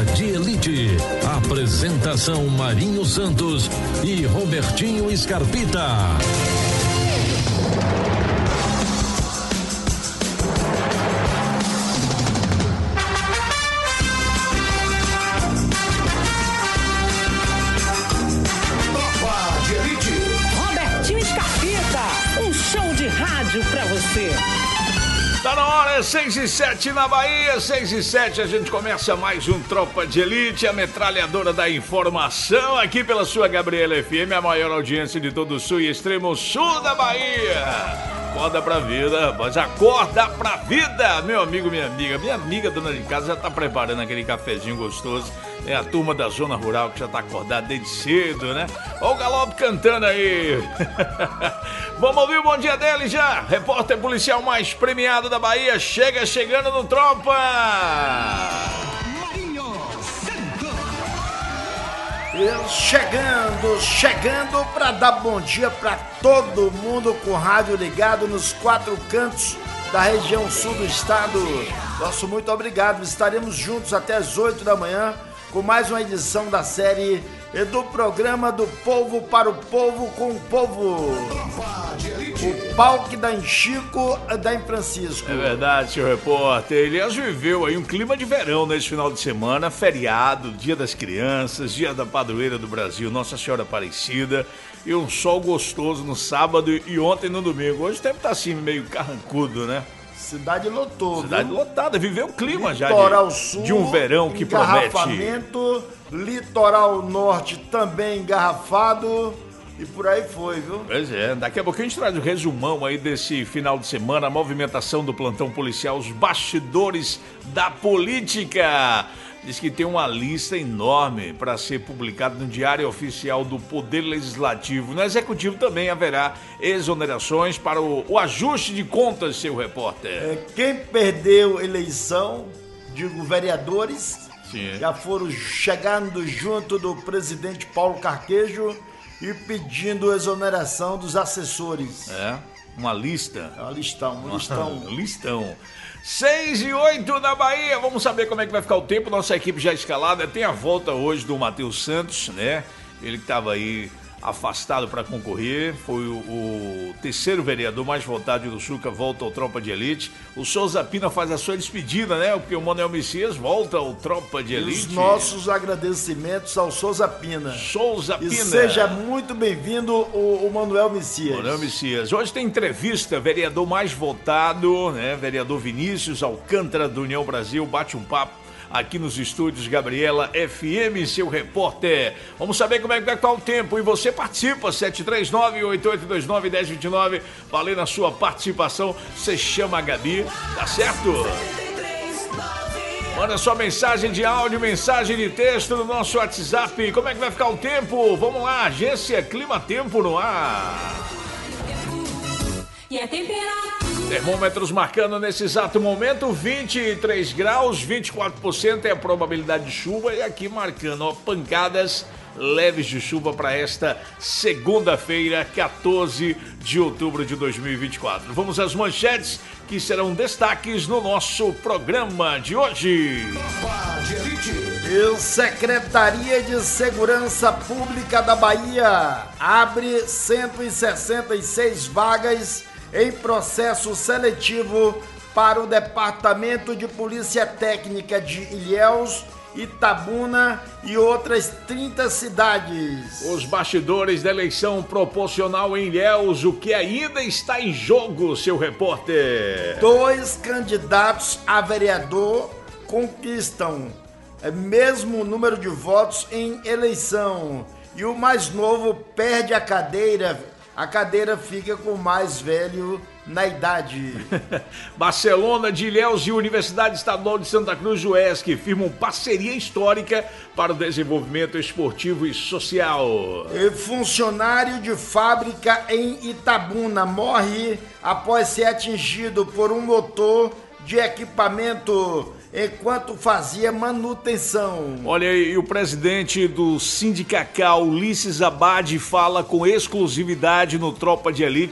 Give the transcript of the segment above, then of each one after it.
de Elite. Apresentação Marinho Santos e Robertinho Scarpita. Pra você. Tá na hora, 6:07 na Bahia, 6:07, a gente começa mais um Tropa de Elite, a metralhadora da informação, aqui pela sua Gabriela FM, a maior audiência de todo o sul e extremo sul da Bahia. Acorda pra vida, rapaz, acorda pra vida, meu amigo, minha amiga dona de casa já tá preparando aquele cafezinho gostoso. É a turma da zona rural que já tá acordada desde cedo, né? Ó o Galope cantando aí. Vamos ouvir o bom dia dele já. Repórter policial mais premiado da Bahia. Chegando no Tropa. Marinho Santos. Chegando pra dar bom dia pra todo mundo com o rádio ligado nos 4 cantos da região sul do estado. Nosso muito obrigado. Estaremos juntos até as 8 da manhã com mais uma edição da série do programa do povo para o povo com o povo. O pau que dá em Chico, dá em Francisco. É verdade, senhor repórter. Elias viveu aí um clima de verão nesse final de semana, feriado, Dia das Crianças, Dia da Padroeira do Brasil, Nossa Senhora Aparecida, e um sol gostoso no sábado e ontem no domingo. Hoje o tempo tá assim, meio carrancudo, né? Cidade lotou, Cidade lotada, viveu o clima Litoral já Sul, de um verão que promete. Litoral Norte também engarrafado e por aí foi, viu? Pois é, daqui a pouquinho a gente traz o resumão aí desse final de semana, a movimentação do plantão policial, os bastidores da política. Diz que tem uma lista enorme para ser publicada no Diário Oficial do Poder Legislativo. No Executivo também haverá exonerações para o ajuste de contas, seu repórter. Quem perdeu eleição, digo vereadores, sim, já foram chegando junto do presidente Paulo Carquejo e pedindo exoneração dos assessores. Uma lista. É um listão. Listão. 6:08 na Bahia, vamos saber como é que vai ficar o tempo. Nossa equipe já escalada, tem a volta hoje do Matheus Santos, né? Ele que estava aí afastado para concorrer, foi o terceiro vereador mais votado do Chuca, volta ao Tropa de Elite. O Souza Pina faz a sua despedida, né? Porque o Manuel Messias volta ao Tropa de Elite. Os nossos agradecimentos ao Souza Pina. E seja muito bem-vindo o Manuel Messias. Manuel Messias. Hoje tem entrevista, vereador mais votado, né? Vereador Vinícius Alcântara do União Brasil, bate um papo aqui nos estúdios Gabriela FM, seu repórter. Vamos saber como é que vai estar o tempo. E você participa, 739-8829-1029. Valendo a sua participação. Você chama a Gabi, tá certo? Manda sua mensagem de áudio, mensagem de texto no nosso WhatsApp. Como é que vai ficar o tempo? Vamos lá, agência Clima Tempo no ar. E a temperatura? Termômetros marcando nesse exato momento 23 graus, 24% é a probabilidade de chuva e aqui marcando pancadas leves de chuva para esta segunda-feira, 14 de outubro de 2024. Vamos às manchetes que serão destaques no nosso programa de hoje. E Secretaria de Segurança Pública da Bahia abre 166 vagas em processo seletivo para o Departamento de Polícia Técnica de Ilhéus, Itabuna e outras 30 cidades. Os bastidores da eleição proporcional em Ilhéus, o que ainda está em jogo, seu repórter? 2 candidatos a vereador conquistam mesmo número de votos em eleição e o mais novo perde a cadeira fica com o mais velho na idade. Barcelona de Ilhéus e Universidade Estadual de Santa Cruz, UESC, firmam parceria histórica para o desenvolvimento esportivo e social. E funcionário de fábrica em Itabuna morre após ser atingido por um motor de equipamento enquanto fazia manutenção. Olha aí, o presidente do Sindicacal, Ulisses Abad, fala com exclusividade no Tropa de Elite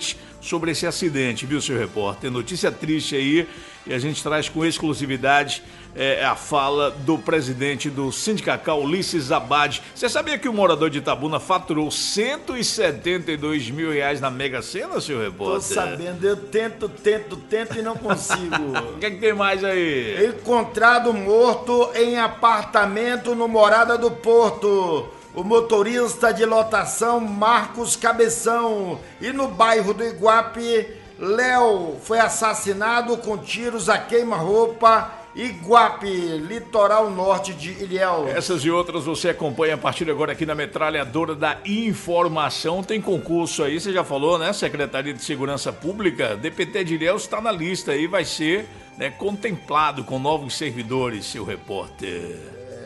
sobre esse acidente, viu, seu repórter? Notícia triste aí, e a gente traz com exclusividade a fala do presidente do Sindicacau, Ulisses Abad. Você sabia que o morador de Itabuna faturou R$172 mil na Mega Sena, seu repórter? Tô sabendo, eu tento e não consigo. O que tem mais aí? Encontrado morto em apartamento no Morada do Porto. O motorista de lotação Marcos Cabeção. E no bairro do Iguape, Léo foi assassinado com tiros a queima-roupa. Iguape, litoral norte de Ilhéus. Essas e outras você acompanha a partir de agora aqui na Metralhadora da Informação. Tem concurso aí, você já falou, né? Secretaria de Segurança Pública, DPT de Ilhéus está na lista aí, vai ser, né, contemplado com novos servidores, seu repórter.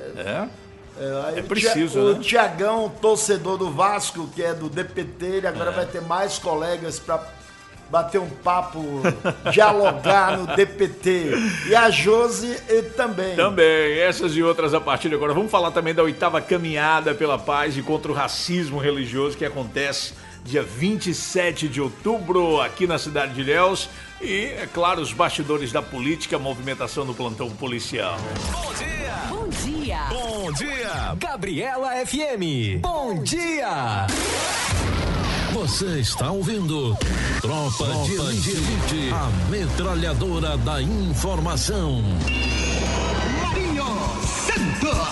É preciso, o né? O Tiagão, torcedor do Vasco, que é do DPT, ele agora vai ter mais colegas para bater um papo, dialogar no DPT. E a Josi também. Também, essas e outras a partir de agora. Vamos falar também da 8ª Caminhada pela Paz e contra o Racismo Religioso, que acontece dia 27 de outubro aqui na cidade de Ilhéus. E, é claro, os bastidores da política, a movimentação do plantão policial. Bom dia! Bom dia! Bom dia! Gabriela FM. Bom dia! Você está ouvindo Tropa de Elite, a metralhadora da informação. Marinho Santos.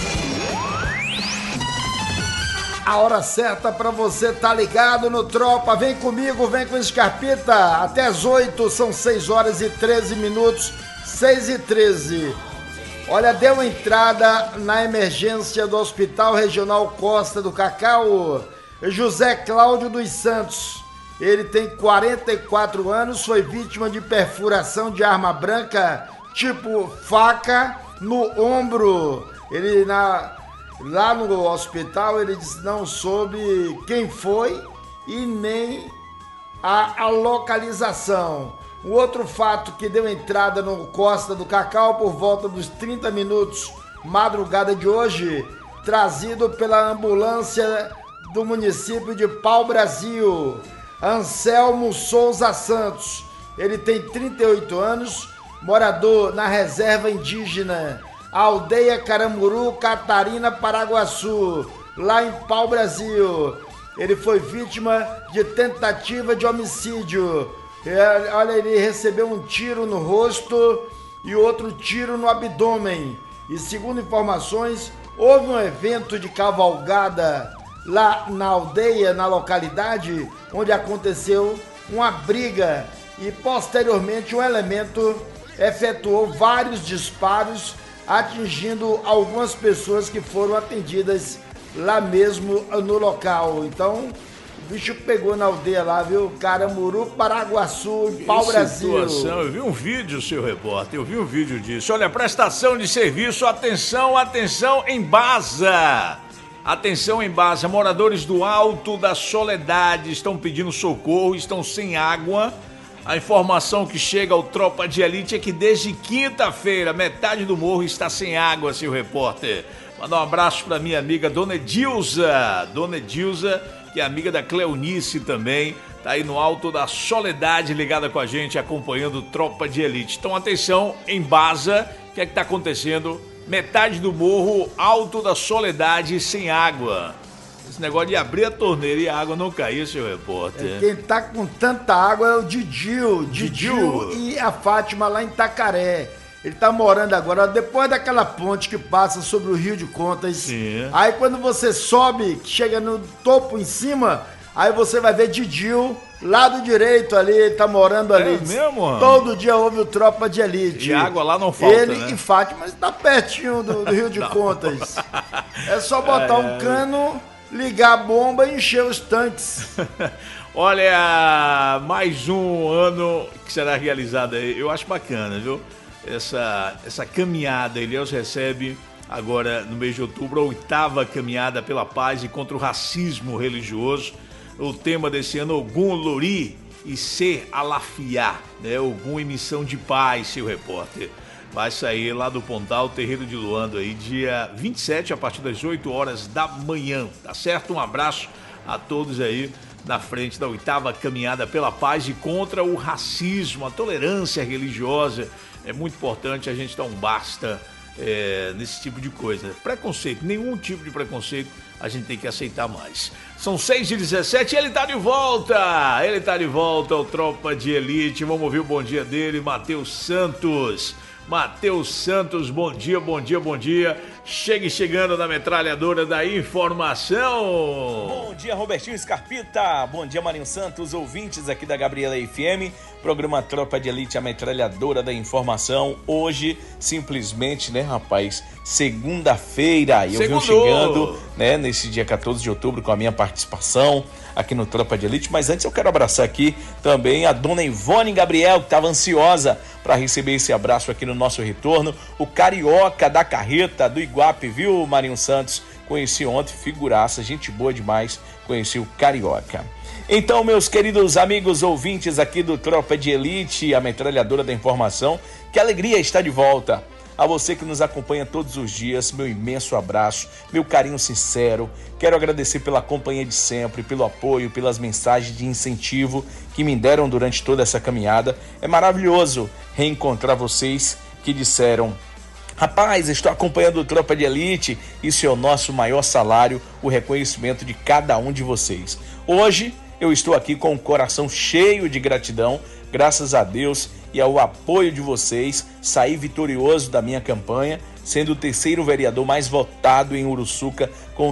A hora certa para você tá ligado no Tropa. Vem comigo, vem com o Scarpita. Até as 8, são 6 horas e 13 minutos. 6h13. Olha, deu entrada na emergência do Hospital Regional Costa do Cacau José Cláudio dos Santos. Ele tem 44 anos, foi vítima de perfuração de arma branca, tipo faca, no ombro. Ele lá no hospital, ele disse não soube quem foi e nem a localização. O outro fato que deu entrada no Costa do Cacau por volta dos 30 minutos, madrugada de hoje, trazido pela ambulância do município de Pau-Brasil, Anselmo Souza Santos. Ele tem 38 anos, morador na reserva indígena Aldeia Caramuru, Catarina, Paraguaçu, lá em Pau-Brasil. Ele foi vítima de tentativa de homicídio. Olha, ele recebeu um tiro no rosto e outro tiro no abdômen. E segundo informações, houve um evento de cavalgada lá na aldeia, na localidade, onde aconteceu uma briga e posteriormente um elemento efetuou vários disparos, atingindo algumas pessoas que foram atendidas lá mesmo no local. Então, o bicho pegou na aldeia lá, viu? Caramuru, Paraguaçu, Pau-Brasil. Eu vi um vídeo, seu repórter, eu vi um vídeo disso. Olha, prestação de serviço, atenção, Embasa. Atenção, Embasa, moradores do Alto da Soledade estão pedindo socorro, estão sem água. A informação que chega ao Tropa de Elite é que desde quinta-feira, metade do morro está sem água, seu repórter. Mandar um abraço para minha amiga Dona Edilza. Dona Edilza, que é amiga da Cleonice também, tá aí no Alto da Soledade, ligada com a gente, acompanhando o Tropa de Elite. Então, atenção, Embasa, o que é que tá acontecendo? Metade do morro, Alto da Soledade, sem água. Esse negócio de abrir a torneira e a água não cair, seu repórter. Quem tá com tanta água é o Didil e a Fátima lá em Itacaré. Ele tá morando agora, depois daquela ponte que passa sobre o Rio de Contas. Sim. Aí quando você sobe, chega no topo em cima, aí você vai ver Didil, lado direito ali, ele tá morando ali. É mesmo? Todo dia houve o Tropa de Elite. E água lá não falta, ele, né? E Fátima, está pertinho do Rio de Contas. É só botar um cano, ligar a bomba e encher os tanques. Olha, mais um ano que será realizado aí. Eu acho bacana, viu? Essa caminhada. Ilhéus recebe agora, no mês de outubro, a 8ª Caminhada pela Paz e contra o Racismo Religioso. O tema desse ano, Ogum Lori e Se Alafiá, né? Ogum em Missão de Paz, seu repórter. Vai sair lá do Pontal, Terreiro de Luando, aí, dia 27, a partir das 8 horas da manhã, tá certo? Um abraço a todos aí na frente da 8ª Caminhada pela Paz e contra o racismo, a tolerância religiosa. É muito importante a gente dar um basta nesse tipo de coisa. Preconceito, nenhum tipo de preconceito a gente tem que aceitar mais. São 6h17 e ele tá de volta, o Tropa de Elite. Vamos ouvir o bom dia dele, Matheus Santos. Matheus Santos, bom dia. Chegando na metralhadora da informação. Bom dia, Robertinho Scarpita. Bom dia, Marinho Santos, ouvintes aqui da Gabriela FM. Programa Tropa de Elite, a metralhadora da informação. Hoje, simplesmente, né, rapaz, segunda-feira. E eu venho chegando, né, nesse dia 14 de outubro com a minha participação aqui no Tropa de Elite. Mas antes eu quero abraçar aqui também a dona Ivone Gabriel, que estava ansiosa para receber esse abraço aqui no nosso retorno. O Carioca da Carreta do Iguape, viu, Marinho Santos? Conheci ontem, figuraça, gente boa demais, conheci o Carioca. Então, meus queridos amigos ouvintes aqui do Tropa de Elite, a metralhadora da informação, que alegria estar de volta. A você que nos acompanha todos os dias, meu imenso abraço, meu carinho sincero. Quero agradecer pela companhia de sempre, pelo apoio, pelas mensagens de incentivo que me deram durante toda essa caminhada. É maravilhoso reencontrar vocês que disseram: rapaz, estou acompanhando o Tropa de Elite. Isso é o nosso maior salário, o reconhecimento de cada um de vocês. Hoje eu estou aqui com o coração cheio de gratidão. Graças a Deus e ao apoio de vocês, saí vitorioso da minha campanha, sendo o 3º vereador mais votado em Uruçuca, com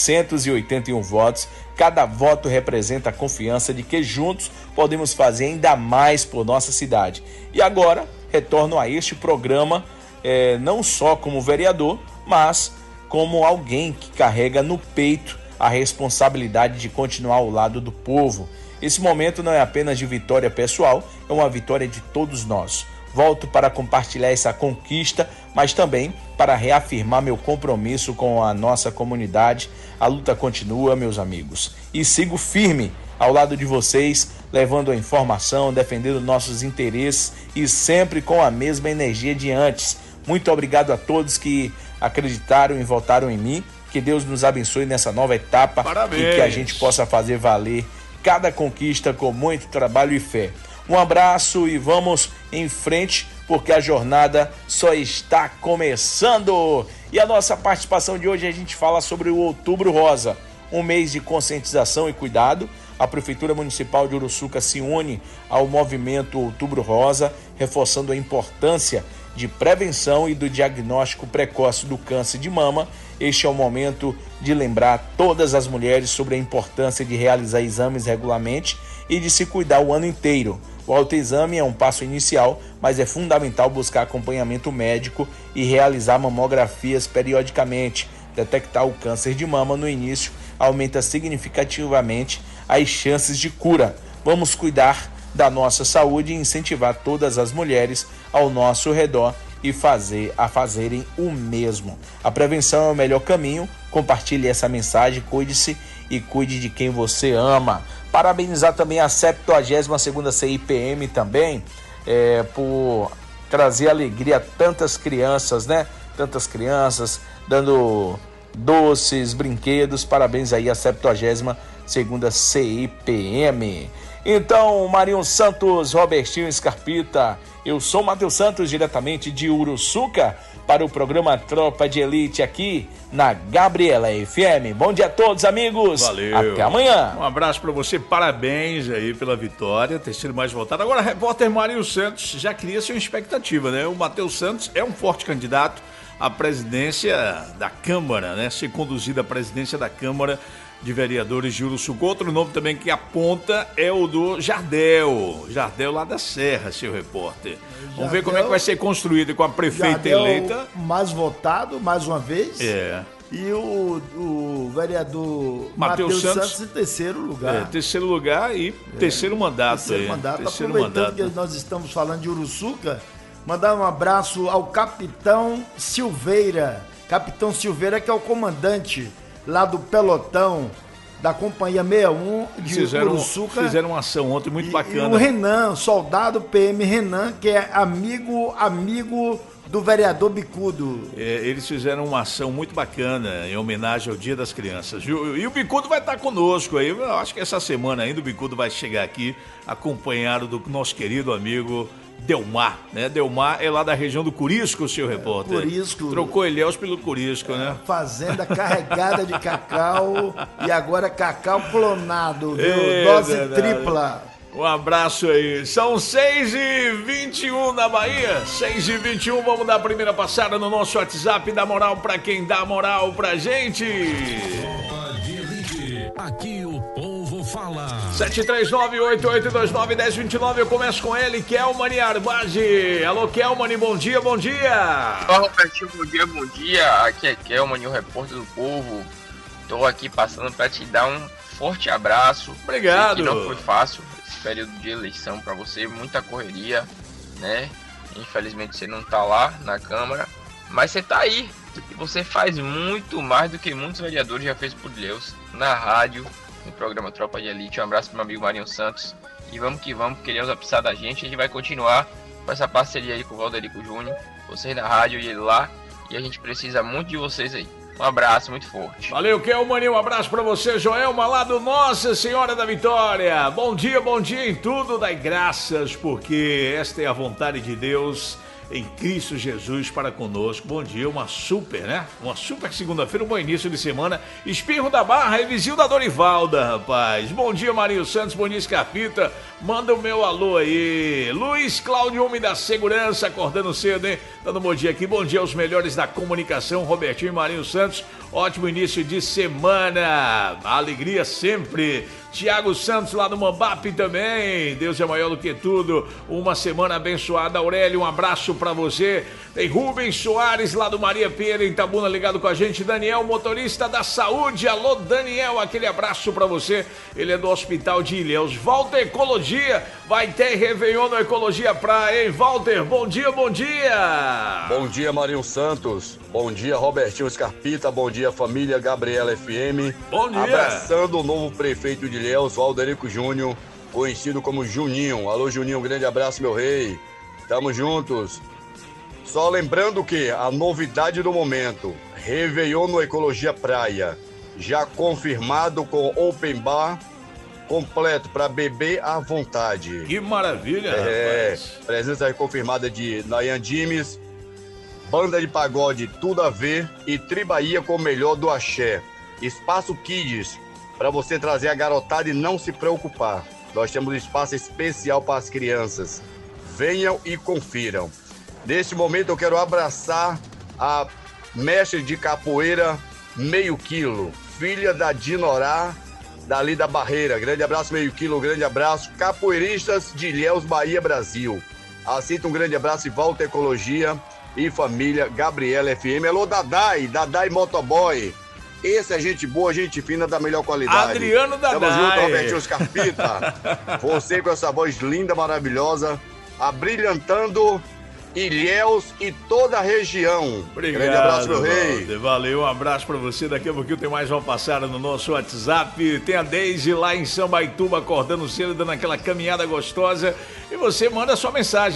681 votos. Cada voto representa a confiança de que juntos podemos fazer ainda mais por nossa cidade. E agora, retorno a este programa, não só como vereador, mas como alguém que carrega no peito a responsabilidade de continuar ao lado do povo. Esse momento não é apenas de vitória pessoal, é uma vitória de todos nós. Volto para compartilhar essa conquista, mas também para reafirmar meu compromisso com a nossa comunidade. A luta continua, meus amigos. E sigo firme ao lado de vocês, levando a informação, defendendo nossos interesses e sempre com a mesma energia de antes. Muito obrigado a todos que acreditaram e votaram em mim. Que Deus nos abençoe nessa nova etapa. Parabéns. E que a gente possa fazer valer cada conquista com muito trabalho e fé. Um abraço e vamos em frente, porque a jornada só está começando. E a nossa participação de hoje, a gente fala sobre o Outubro Rosa, um mês de conscientização e cuidado. A Prefeitura Municipal de Uruçuca se une ao movimento Outubro Rosa, reforçando a importância de prevenção e do diagnóstico precoce do câncer de mama. Este é o momento de lembrar todas as mulheres sobre a importância de realizar exames regularmente e de se cuidar o ano inteiro. O autoexame é um passo inicial, mas é fundamental buscar acompanhamento médico e realizar mamografias periodicamente. Detectar o câncer de mama no início aumenta significativamente as chances de cura. Vamos cuidar da nossa saúde e incentivar todas as mulheres ao nosso redor e fazerem o mesmo. A prevenção é o melhor caminho. Compartilhe essa mensagem, cuide-se e cuide de quem você ama. Parabenizar também a 72ª CIPM também, por trazer alegria a tantas crianças, né? Tantas crianças dando doces, brinquedos. Parabéns aí a 72ª CIPM. Então, Marinho Santos, Robertinho Scarpita, eu sou o Matheus Santos, diretamente de Uruçuca, para o programa Tropa de Elite aqui na Gabriela FM. Bom dia a todos, amigos. Valeu. Até amanhã. Um abraço para você, parabéns aí pela vitória, ter sido mais votado. Agora, repórter Marinho Santos já cria-se uma expectativa, né? O Matheus Santos é um forte candidato à presidência da Câmara, né? Ser conduzido à presidência da Câmara de Vereadores de Uruçuca. Outro nome também que aponta é o do Jardel lá da Serra, seu repórter. Vamos ver como é que vai ser construído com a prefeita Jardel eleita. Mais votado, mais uma vez. E o vereador Matheus Santos em terceiro lugar. Terceiro lugar e terceiro mandato. Terceiro mandato. Aproveitando que nós estamos falando de Uruçuca, mandar um abraço ao Capitão Silveira. Capitão Silveira, que é o comandante lá do pelotão da Companhia 61 de Uruçuca. Fizeram uma ação ontem muito bacana. E o Renan, soldado PM Renan, que é amigo do vereador Bicudo. Eles fizeram uma ação muito bacana em homenagem ao Dia das Crianças. E o Bicudo vai estar conosco aí. Eu acho que essa semana ainda o Bicudo vai chegar aqui acompanhado do nosso querido amigo Delmar, né? Delmar é lá da região do Curisco, seu repórter. Curisco. Trocou Ilhéus pelo Curisco, né? Fazenda carregada de cacau e agora cacau clonado, viu? Dose tripla. Um abraço aí. São 6h21 na Bahia. 6h21, vamos dar a primeira passada no nosso WhatsApp. Dá moral pra quem dá moral pra gente. Tropa de Elite. Aqui o povo fala. 739-8829-1029. Eu começo com ele, Kelmani Arbage. Alô, Kelmani, bom dia, bom dia. Olá, Robertinho, bom dia, bom dia. Aqui é Kelmani, o repórter do povo. Tô aqui passando pra te dar um forte abraço. Obrigado. Sei que não foi fácil esse período de eleição pra você, muita correria, né? Infelizmente você não tá lá na Câmara, mas você tá aí. E você faz muito mais do que muitos vereadores já fez por Deus, na rádio, no programa Tropa de Elite. Um abraço pro meu amigo Marinho Santos. E vamos que vamos, porque Deus vai precisar da gente. A gente vai continuar com essa parceria aí com o Valderico Júnior. Vocês na rádio e ele lá. E a gente precisa muito de vocês aí. Um abraço muito forte. Valeu, Kelmani, um abraço pra você, Joelma, lá do Nossa Senhora da Vitória. Bom dia em tudo, dai graças, porque esta é a vontade de Deus em Cristo Jesus para conosco. Bom dia, uma super segunda-feira, um bom início de semana. Espirro da Barra e vizinho da Dorivalda, rapaz. Bom dia, Marinho Santos, bom dia, Scarpita. Manda o meu alô aí. Luiz Cláudio, homem da segurança, acordando cedo, hein? Dando um bom dia aqui. Bom dia aos melhores da comunicação, Robertinho e Marinho Santos. Ótimo início de semana. Alegria sempre. Tiago Santos lá do Mambap também. Deus é maior do que tudo. Uma semana abençoada. Aurélio, um abraço pra você. Tem Rubens Soares lá do Maria Pera em Itabuna ligado com a gente. Daniel, motorista da saúde. Alô, Daniel, aquele abraço pra você. Ele é do Hospital de Ilhéus. Walter Ecologia. Vai ter Réveillon no Ecologia Praia, hein? Walter, bom dia, bom dia. Bom dia, Marinho Santos. Bom dia, Robertinho Scarpita. Bom dia, família Gabriela FM. Bom dia. Abraçando o novo prefeito de Ilhéus, Valderico Júnior, conhecido como Juninho. Alô, Juninho, um grande abraço, meu rei. Tamo juntos. Só lembrando que a novidade do momento, Réveillon no Ecologia Praia, já confirmado com open bar completo para beber à vontade. Que maravilha, rapaz. Presença confirmada de Nayan Dimes, banda de pagode Tudo a Ver e Tribaía com o melhor do axé. Espaço Kids, para você trazer a garotada e não se preocupar. Nós temos espaço especial para as crianças. Venham e confiram. Neste momento eu quero abraçar a mestre de capoeira Meio Quilo, filha da Dinorá, dali da Barreira. Grande abraço, Meio Quilo, grande abraço. Capoeiristas de Ilhéus, Bahia, Brasil. Aceita um grande abraço e Volta Ecologia e família Gabriela FM. Alô, Dadai Motoboy. Esse é gente boa, gente fina da melhor qualidade. Adriano Dadai. Tamo junto, Robertinho Scarpita. Você com essa voz linda, maravilhosa, abrilhantando Ilhéus e toda a região. Obrigado, grande abraço, meu rei. Valeu, um abraço pra você. Daqui a pouquinho tem mais uma passada no nosso WhatsApp. Tem a Deise lá em Sambaituba acordando cedo, dando aquela caminhada gostosa. E você manda sua mensagem,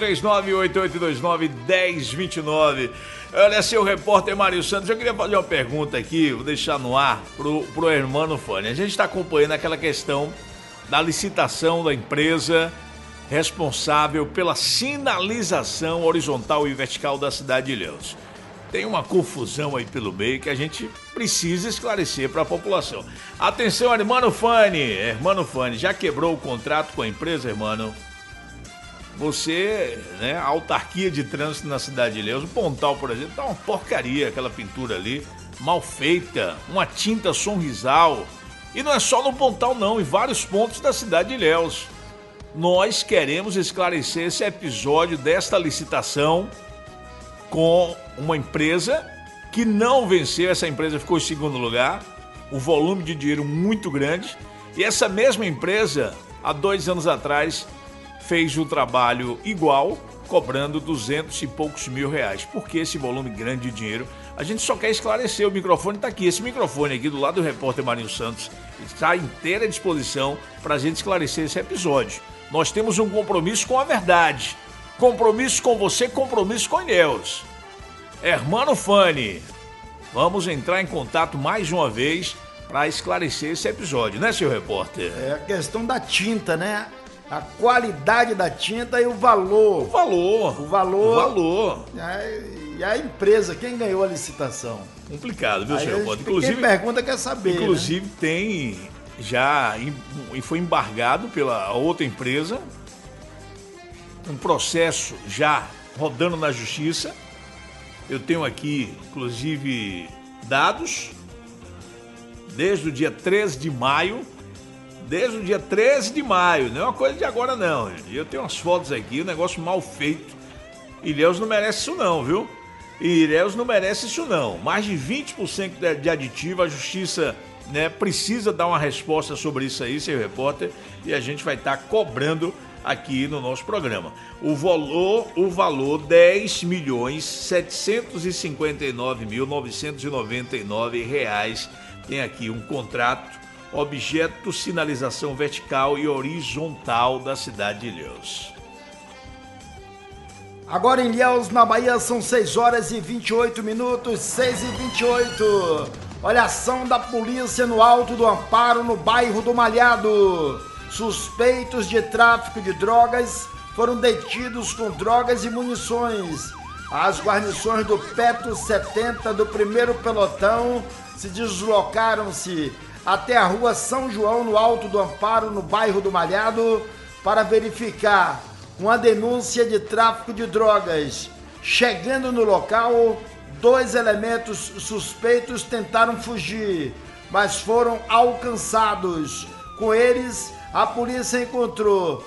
739-8829-1029. Olha, seu repórter Mário Santos, eu queria fazer uma pergunta aqui, vou deixar no ar pro Hermano Fani. A gente está acompanhando aquela questão da licitação da empresa responsável pela sinalização horizontal e vertical da cidade de Ilhéus. Tem uma confusão aí pelo meio que a gente precisa esclarecer para a população. Atenção, Hermano Fani, já quebrou o contrato com a empresa, Hermano? Você, né, a autarquia de trânsito na cidade de Ilhéus, o Pontal, por exemplo, tá uma porcaria aquela pintura ali, mal feita, uma tinta Sonrisal. E não é só no Pontal não, em vários pontos da cidade de Ilhéus. Nós queremos esclarecer esse episódio desta licitação com uma empresa que não venceu. Essa empresa ficou em segundo lugar, o volume de dinheiro muito grande. E essa mesma empresa, há 2 anos atrás, fez um trabalho igual, cobrando 200 e poucos mil reais. Por que esse volume grande de dinheiro? A gente só quer esclarecer, o microfone está aqui. Esse microfone aqui do lado do repórter Marinho Santos está à inteira disposição para a gente esclarecer esse episódio. Nós temos um compromisso com a verdade. Compromisso com você, compromisso com Ilhéus. Hermano Fani, vamos entrar em contato mais uma vez para esclarecer esse episódio, né, senhor repórter? É a questão da tinta, né? A qualidade da tinta e o valor. O valor. E a empresa, quem ganhou a licitação? Complicado, viu, Aí senhor repórter? quem pergunta quer saber, inclusive né? tem já, e foi embargado pela outra empresa, um processo já rodando na justiça. Eu tenho aqui, inclusive, dados desde o dia 13 de maio. Desde o dia 13 de maio, não é uma coisa de agora não. Eu tenho umas fotos aqui, um negócio mal feito. Ilhéus não merece isso não, viu? Ilhéus não merece isso não. Mais de 20% de aditivo, a justiça, né, precisa dar uma resposta sobre isso aí, senhor repórter, e a gente vai estar cobrando aqui no nosso programa. O valor R$10.759.999. Tem aqui um contrato, objeto, sinalização vertical e horizontal da cidade de Ilhéus. Agora em Ilhéus, na Bahia, são 6 horas e 28 minutos, 6h28. Olha a ação da polícia no Alto do Amparo, no bairro do Malhado. Suspeitos de tráfico de drogas foram detidos com drogas e munições. As guarnições do Petro 70 do 1º Pelotão se deslocaram-se até a rua São João, no Alto do Amparo, no bairro do Malhado, para verificar uma denúncia de tráfico de drogas. Chegando no local, 2 elementos suspeitos tentaram fugir, mas foram alcançados. Com eles, a polícia encontrou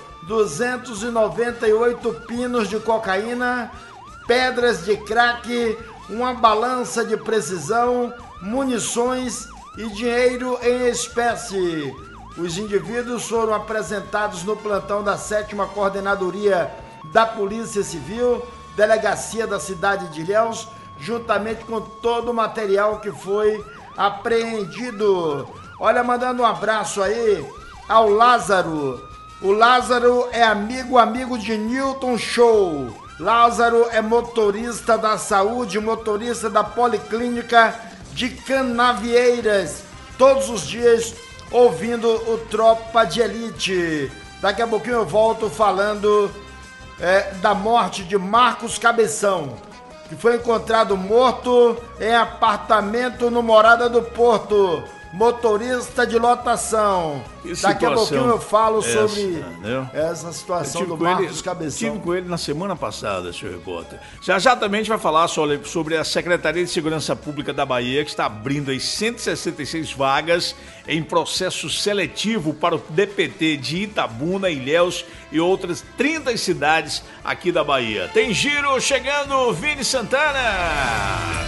298 pinos de cocaína, pedras de crack, uma balança de precisão, munições e dinheiro em espécie. Os indivíduos foram apresentados no plantão da 7ª Coordenadoria da Polícia Civil, Delegacia da cidade de Ilhéus, juntamente com todo o material que foi apreendido. Olha, mandando um abraço aí ao Lázaro. O Lázaro é amigo de Newton Show. Lázaro é motorista da saúde, motorista da Policlínica de Canavieiras, todos os dias ouvindo o Tropa de Elite. Daqui a pouquinho eu volto falando da morte de Marcos Cabeção, que foi encontrado morto em apartamento no Morada do Porto, motorista de lotação. Daqui a pouquinho eu falo sobre essa situação do Marcos Cabeção. Estive com ele na semana passada, senhor repórter. Já também a gente vai falar sobre a Secretaria de Segurança Pública da Bahia, que está abrindo aí 166 vagas em processo seletivo para o DPT de Itabuna, Ilhéus e outras 30 cidades aqui da Bahia. Tem giro chegando, Vini Santana!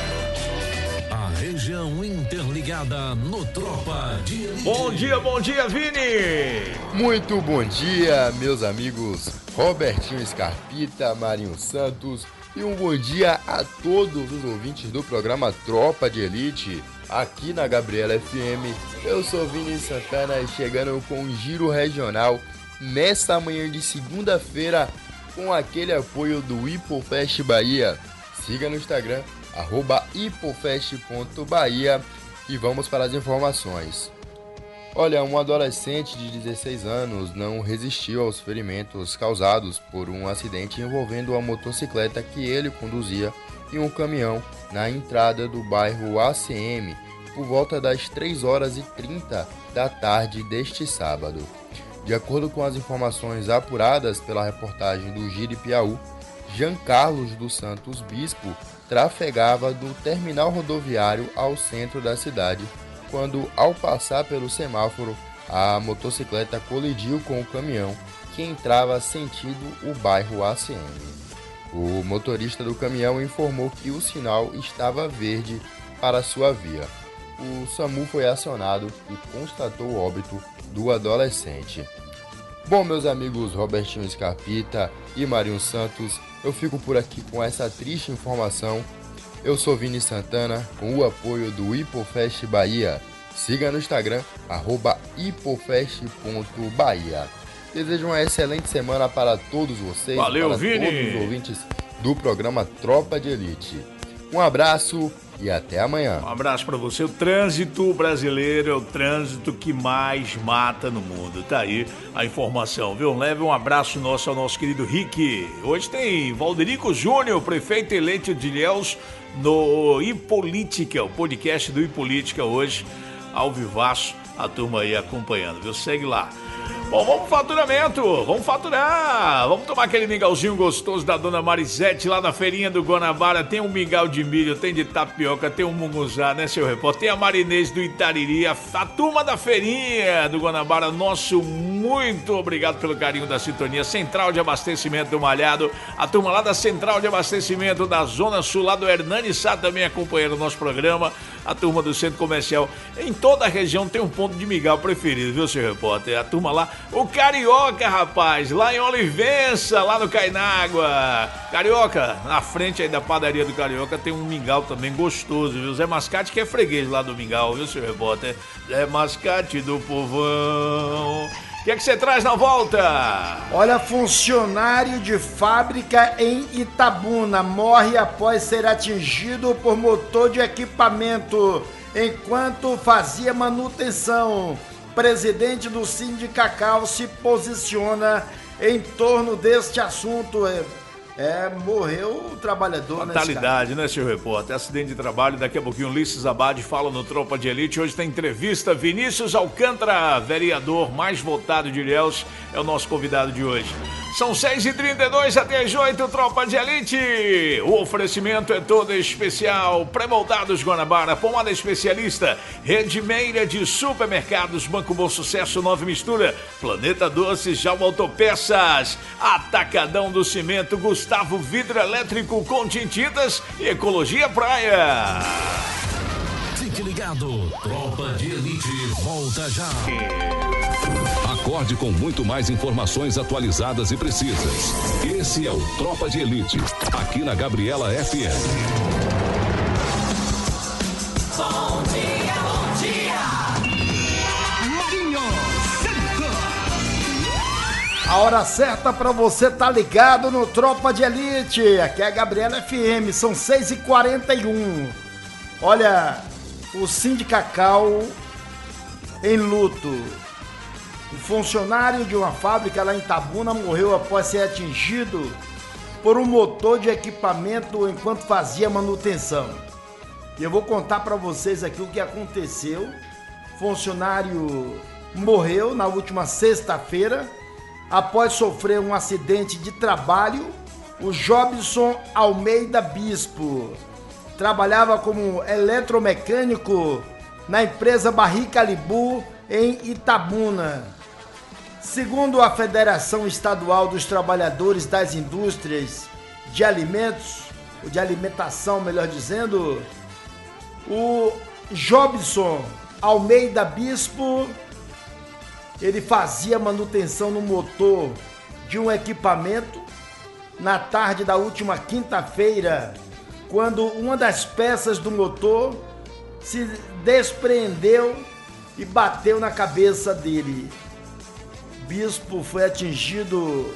Região interligada no Tropa de Elite. Bom dia, Vini! Muito bom dia, meus amigos Robertinho Scarpita, Marinho Santos, e um bom dia a todos os ouvintes do programa Tropa de Elite, aqui na Gabriela FM. Eu sou Vini Santana, chegando com um giro regional nesta manhã de segunda-feira, com aquele apoio do Hipofest Bahia. Siga no Instagram, @hipofest.bahia, e vamos para as informações. Olha, um adolescente de 16 anos não resistiu aos ferimentos causados por um acidente envolvendo uma motocicleta que ele conduzia e um caminhão na entrada do bairro ACM por volta das 3h30 da tarde deste sábado. De acordo com as informações apuradas pela reportagem do Giro Piauí, Jean Carlos dos Santos Bispo trafegava do terminal rodoviário ao centro da cidade, quando, ao passar pelo semáforo, a motocicleta colidiu com o caminhão, que entrava sentido o bairro ACM. O motorista do caminhão informou que o sinal estava verde para sua via. O SAMU foi acionado e constatou o óbito do adolescente. Bom, meus amigos Robertinho Scarpita e Marinho Santos, eu fico por aqui com essa triste informação. Eu sou Vini Santana, com o apoio do Hipofest Bahia. Siga no Instagram, @hipofest.bahia. Desejo uma excelente semana para todos vocês. Valeu, para Vini. todos os ouvintes do programa Tropa de Elite. Um abraço e até amanhã. Um abraço pra você. O trânsito brasileiro é o trânsito que mais mata no mundo. Tá aí a informação, viu? Leve um abraço nosso ao nosso querido Rick. Hoje tem Valderico Júnior, prefeito eleito de Ilhéus, no Ipolítica, o podcast do Ipolítica hoje, ao vivaço, a turma aí acompanhando, viu? Segue lá. Bom, vamos pro faturamento, vamos faturar, vamos tomar aquele mingauzinho gostoso da dona Marisete lá na feirinha do Guanabara. Tem um mingau de milho, tem de tapioca, tem um munguzá, né, seu repórter? Tem a marinês do Itariri, a turma da feirinha do Guanabara. Nosso muito obrigado pelo carinho da sintonia. Central de Abastecimento do Malhado, a turma lá da Central de Abastecimento da Zona Sul, lá do Hernani Sá, também acompanhando o nosso programa. A turma do Centro Comercial, em toda a região tem um ponto de mingau preferido, viu, seu repórter? A turma lá, o Carioca, rapaz, lá em Olivença, lá no Cainágua. Carioca, na frente aí da padaria do Carioca tem um mingau também gostoso, viu? Zé Mascate que é freguês lá do mingau, viu, seu repórter? Zé Mascate do povão. O que é que você traz na volta? Olha, funcionário de fábrica em Itabuna morre após ser atingido por motor de equipamento enquanto fazia manutenção. Presidente do Sindicacau se posiciona em torno deste assunto. Morreu o trabalhador, fatalidade, né, seu repórter? Acidente de trabalho. Daqui a pouquinho Ulisses Abad fala no Tropa de Elite. Hoje tem entrevista. Vinícius Alcântara, vereador mais votado de Ilhéus, é o nosso convidado de hoje. São 6h32 até as 8, Tropa de Elite. O oferecimento é todo especial. Pré-moldados Guanabara, pomada especialista, Redmeira de supermercados, Banco Bom Sucesso, Nova Mistura, Planeta Doces, Jalma Autopeças, Atacadão do Cimento, Gustavo Vidro Elétrico com tintitas e Ecologia Praia. Fique ligado, Tropa de Elite volta já. Acorde com muito mais informações atualizadas e precisas. Esse é o Tropa de Elite, aqui na Gabriela FM. Bom dia, bom dia. Marinho Santos. A hora certa pra você tá ligado no Tropa de Elite. Aqui é a Gabriela FM, são 6h41. Olha, o Sindicacau em luto. O funcionário de uma fábrica lá em Itabuna morreu após ser atingido por um motor de equipamento enquanto fazia manutenção. E eu vou contar para vocês aqui o que aconteceu. O funcionário morreu na última sexta-feira após sofrer um acidente de trabalho. O Jobson Almeida Bispo trabalhava como eletromecânico na empresa Barricalibu em Itabuna. Segundo a Federação Estadual dos Trabalhadores das Indústrias de Alimentos, ou de alimentação, melhor dizendo, o Jobson Almeida Bispo, ele fazia manutenção no motor de um equipamento na tarde da última quinta-feira, quando uma das peças do motor se despreendeu e bateu na cabeça dele. Bispo foi atingido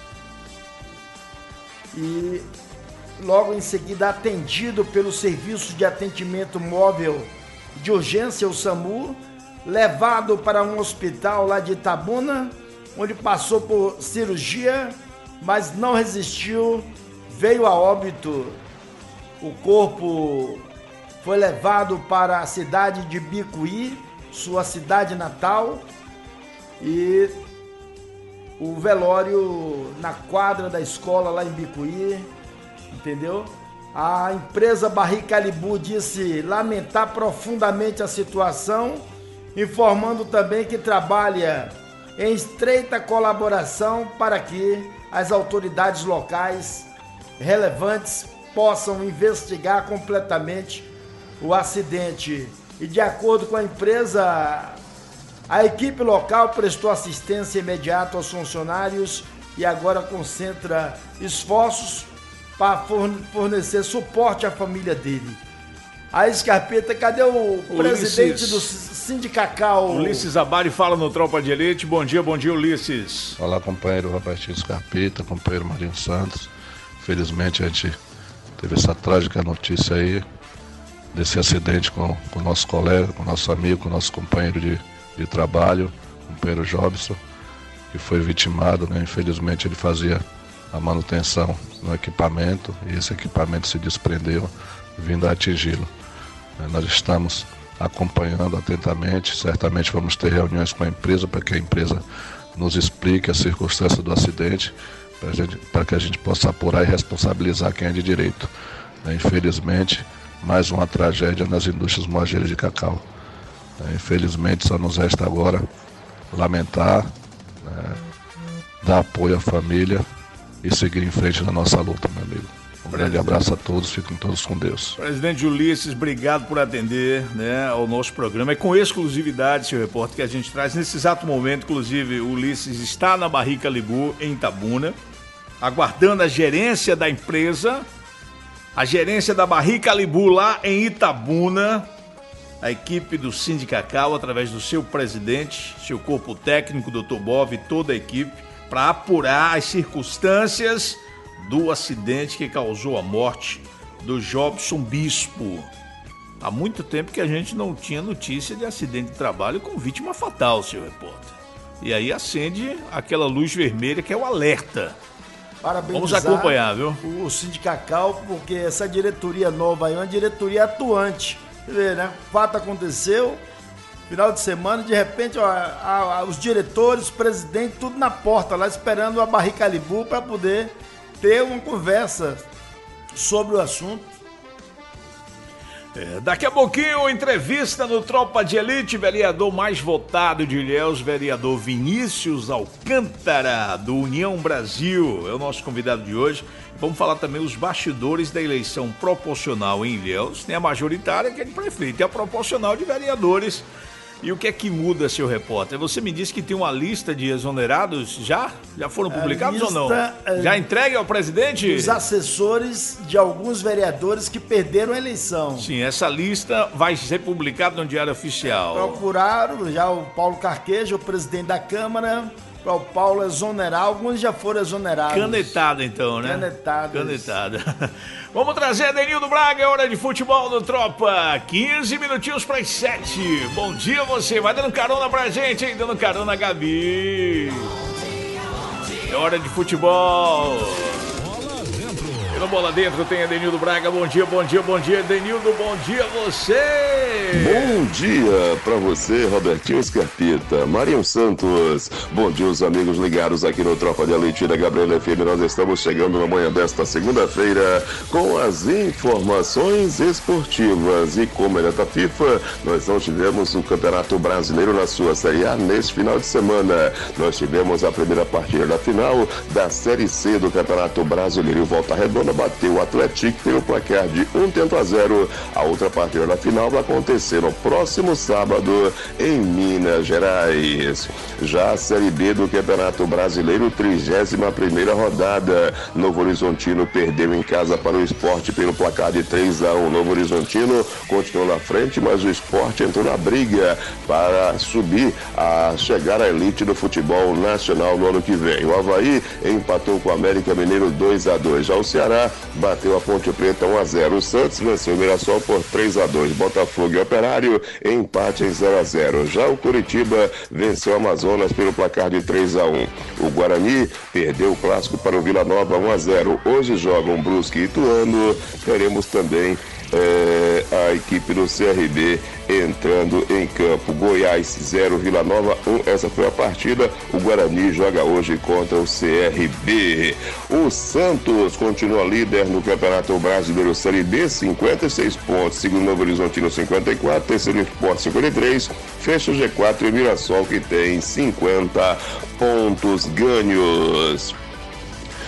e logo em seguida atendido pelo Serviço de Atendimento Móvel de Urgência, o SAMU, levado para um hospital lá de Itabuna, onde passou por cirurgia, mas não resistiu, veio a óbito. O corpo foi levado para a cidade de Bicuí, sua cidade natal, e o velório na quadra da escola lá em Bicuí, entendeu? A empresa Barricalibu disse lamentar profundamente a situação, informando também que trabalha em estreita colaboração para que as autoridades locais relevantes possam investigar completamente o acidente. E de acordo com a empresa, a equipe local prestou assistência imediata aos funcionários e agora concentra esforços para fornecer suporte à família dele. Aí, Scarpeta, cadê o presidente do Sindicacau. Ulisses Abari fala no Tropa de Elite. Bom dia, Ulisses. Olá, companheiro Robertinho Scarpita, companheiro Marinho Santos. Felizmente a gente teve essa trágica notícia aí desse acidente com o nosso colega, com o nosso amigo, com o nosso companheiro de trabalho, o companheiro Jobson, que foi vitimado, né? Infelizmente ele fazia a manutenção no equipamento e esse equipamento se desprendeu vindo a atingi-lo. Nós estamos acompanhando atentamente, certamente vamos ter reuniões com a empresa para que a empresa nos explique a circunstância do acidente, para que a gente possa apurar e responsabilizar quem é de direito. Infelizmente, mais uma tragédia nas indústrias moageiras de cacau. Infelizmente, só nos resta agora lamentar, dar apoio à família e seguir em frente na nossa luta, meu amigo. Um grande abraço a todos, fiquem todos com Deus. Presidente Ulisses, obrigado por atender, né, ao nosso programa. É com exclusividade, seu repórter, que a gente traz nesse exato momento. Inclusive, o Ulisses está na Barrica Libu, em Itabuna, aguardando a gerência da empresa, a gerência da Barrica Libu lá em Itabuna, a equipe do Sindicacau, através do seu presidente, seu corpo técnico, Dr. Bob e toda a equipe, para apurar as circunstâncias do acidente que causou a morte do Jobson Bispo. Há muito tempo que a gente não tinha notícia de acidente de trabalho com vítima fatal, seu repórter. E aí acende aquela luz vermelha que é o alerta. Vamos acompanhar, viu? O Sindicacau, porque essa diretoria nova aí é uma diretoria atuante. Você vê, né? O fato aconteceu, final de semana, de repente, os diretores, o presidente, tudo na porta lá, esperando a Barrica Libu para poder ter uma conversa sobre o assunto. Daqui a pouquinho, entrevista no Tropa de Elite, vereador mais votado de Ilhéus, vereador Vinícius Alcântara, do União Brasil, é o nosso convidado de hoje. Vamos falar também os bastidores da eleição proporcional em Ilhéus. Tem a majoritária, que é de prefeito, e a proporcional de vereadores. E o que é que muda, seu repórter? Você me disse que tem uma lista de exonerados já? Já foram publicados ou não? Já entregue ao presidente? Os assessores de alguns vereadores que perderam a eleição. Sim, essa lista vai ser publicada no Diário Oficial. Procuraram já o Paulo Carqueja, o presidente da Câmara, para o Paulo exonerar. Alguns já foram exonerados. Canetada então, né? Canetada. Vamos trazer Denildo Braga, é hora de futebol no Tropa. 15 minutinhos para as 7. Bom dia você, vai dando carona pra gente, hein? Dando carona a Gabi. É hora de futebol. E no Bola Dentro tem Denildo Braga. Bom dia, Denildo, bom dia você. Bom dia pra você, Robertinho Scarpita, Marinho Santos. Bom dia, os amigos ligados aqui no Tropa de Elite da Gabriela FM. Nós estamos chegando na manhã desta segunda-feira com as informações esportivas. E como é data FIFA, nós não tivemos o Campeonato Brasileiro na sua Série A neste final de semana. Nós tivemos a primeira partida da final da Série C do Campeonato Brasileiro. Volta Redonda bateu o Atlético pelo placar de 1-0. A outra partida da final vai acontecer no próximo sábado em Minas Gerais. Já a Série B do Campeonato Brasileiro, 31ª rodada. Novo Horizontino perdeu em casa para o Sport pelo placar de 3-1. Novo Horizontino continuou na frente, mas o Sport entrou na briga para subir a chegar à elite do futebol nacional no ano que vem. O Avaí empatou com o América Mineiro 2-2. Já o Ceará bateu a Ponte Preta 1-0. O Santos venceu o Mirassol por 3-2. Botafogo e Operário empate em 0-0. Já o Curitiba venceu o Amazonas pelo placar de 3-1. O Guarani perdeu o clássico para o Vila Nova 1-0. Hoje jogam Brusque e Ituano. Teremos também a equipe do CRB entrando em campo. Goiás 0, Vila Nova 1. Essa foi a partida. O Guarani joga hoje contra o CRB. O Santos continua líder no Campeonato Brasileiro Série B, 56 pontos. Segundo Novo Horizontino, 54. Terceiro Sport, 53. Fecha o G4 e o Mirassol, que tem 50 pontos ganhos.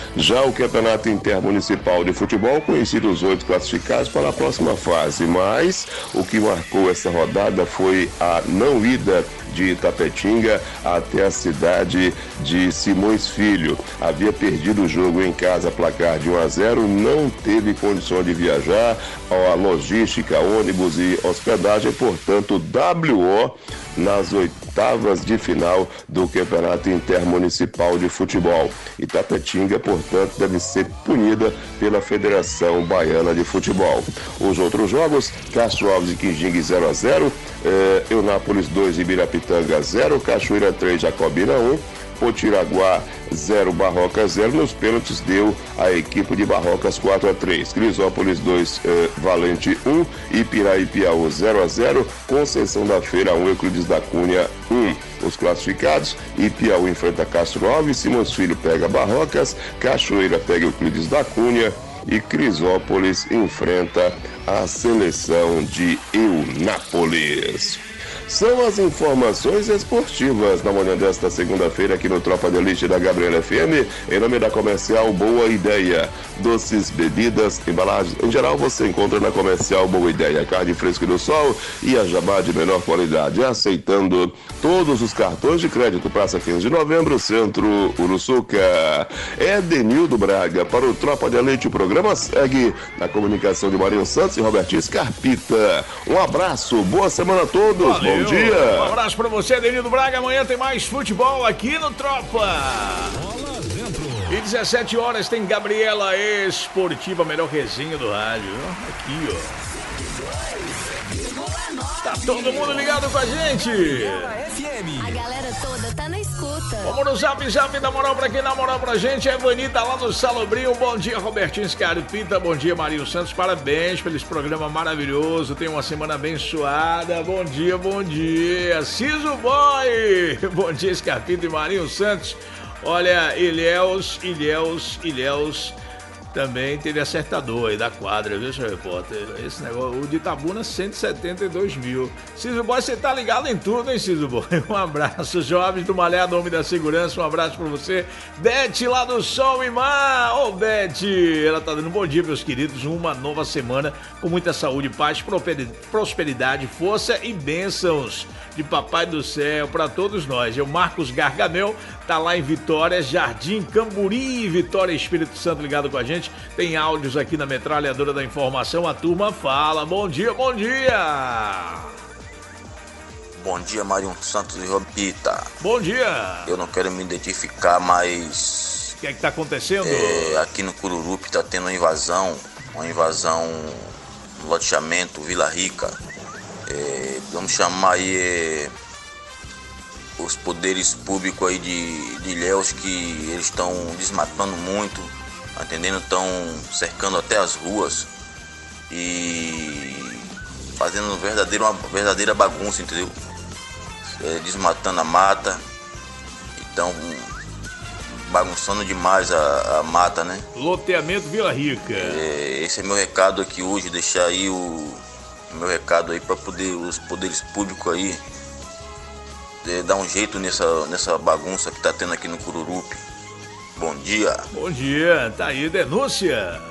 Já o Campeonato Intermunicipal de Futebol conhecido os 8 classificados para a próxima fase, mas o que marcou essa rodada foi a não ida de Itapetinga até a cidade de Simões Filho. Havia perdido o jogo em casa, placar de 1-0, não teve condição de viajar, a logística, ônibus e hospedagem, portanto, WO nas oitavas de final do Campeonato Intermunicipal de Futebol. Itapetinga, portanto, deve ser punida pela Federação Baiana de Futebol. Os outros jogos, Castro Alves e Quinjingue 0-0, Eunápolis 2 e Ibirapitanga 0, Cachoeira 3, Jacobina 1, Potiraguá 0, Barrocas 0. Nos pênaltis deu a equipe de Barrocas 4-3. Crisópolis 2, Valente 1, Ipiraí-Piauí 0-0, Conceição da Feira 1, Euclides da Cunha 1. Os classificados: Ipiauí enfrenta Castro Alves, Simões Filho pega Barrocas, Cachoeira pega Euclides da Cunha e Crisópolis enfrenta a seleção de Eunápolis. São as informações esportivas na manhã desta segunda-feira aqui no Tropa de Elite da Gabriela FM, em nome da Comercial Boa Ideia. Doces, bebidas, embalagens, em geral você encontra na Comercial Boa Ideia. Carne fresca do sol e a jabá de menor qualidade, aceitando todos os cartões de crédito. Praça 15 de Novembro, Centro Uruçuca. Edenildo Braga para o Tropa de Elite. O programa segue na comunicação de Marinho Santos e Robertinho Scarpita. Um abraço, boa semana a todos. Valeu. Bom dia. Um abraço pra você, Denildo Braga. Amanhã tem mais futebol aqui no Tropa. E 17 horas tem Gabriela Esportiva, melhor resenha do rádio. Aqui, ó. Tá todo mundo ligado com a gente. A galera toda tá na escuta. Vamos no zap, dá moral pra quem dá moral pra gente. A Evanita lá no Salobrinho. Bom dia, Robertinho Scarpita. Bom dia, Marinho Santos. Parabéns pelo esse programa maravilhoso. Tenha uma semana abençoada. Bom dia, bom dia. Ciso Boy. Bom dia, Scarpita e Marinho Santos. Olha, Ilhéus também teve acertador aí da quadra, viu, seu repórter? Esse negócio, o de Itabuna, 172 mil. Ciso Boy, você tá ligado em tudo, hein, Ciso Boy? Um abraço, jovens do Malhado, Homem da Segurança, um abraço pra você. Beth, lá do Sol e Mar. Ô, Beth, ela tá dando um bom dia, meus queridos. Uma nova semana com muita saúde, paz, prosperidade, força e bênçãos de Papai do Céu pra todos nós. O Marcos Gargamel tá lá em Vitória, Jardim Camburi, Vitória, Espírito Santo, ligado com a gente. Tem áudios aqui na Metralhadora da Informação, a turma fala. Bom dia, bom dia! Bom dia, Marinho Santos e Robita. Bom dia! Eu não quero me identificar, mas... O que é que tá acontecendo? Aqui no Cururupi tá tendo uma invasão no loteamento Vila Rica. Vamos chamar aí os poderes públicos aí de Ilhéus, que eles estão desmatando muito, tá entendendo? Estão cercando até as ruas e fazendo uma verdadeira bagunça, entendeu? Desmatando a mata, então bagunçando demais a mata, né? Loteamento Vila Rica. Esse é meu recado aqui hoje, deixar aí o meu recado aí para os poderes públicos aí dar um jeito nessa bagunça que tá tendo aqui no Cururupi. Bom dia. Bom dia, tá aí denúncia.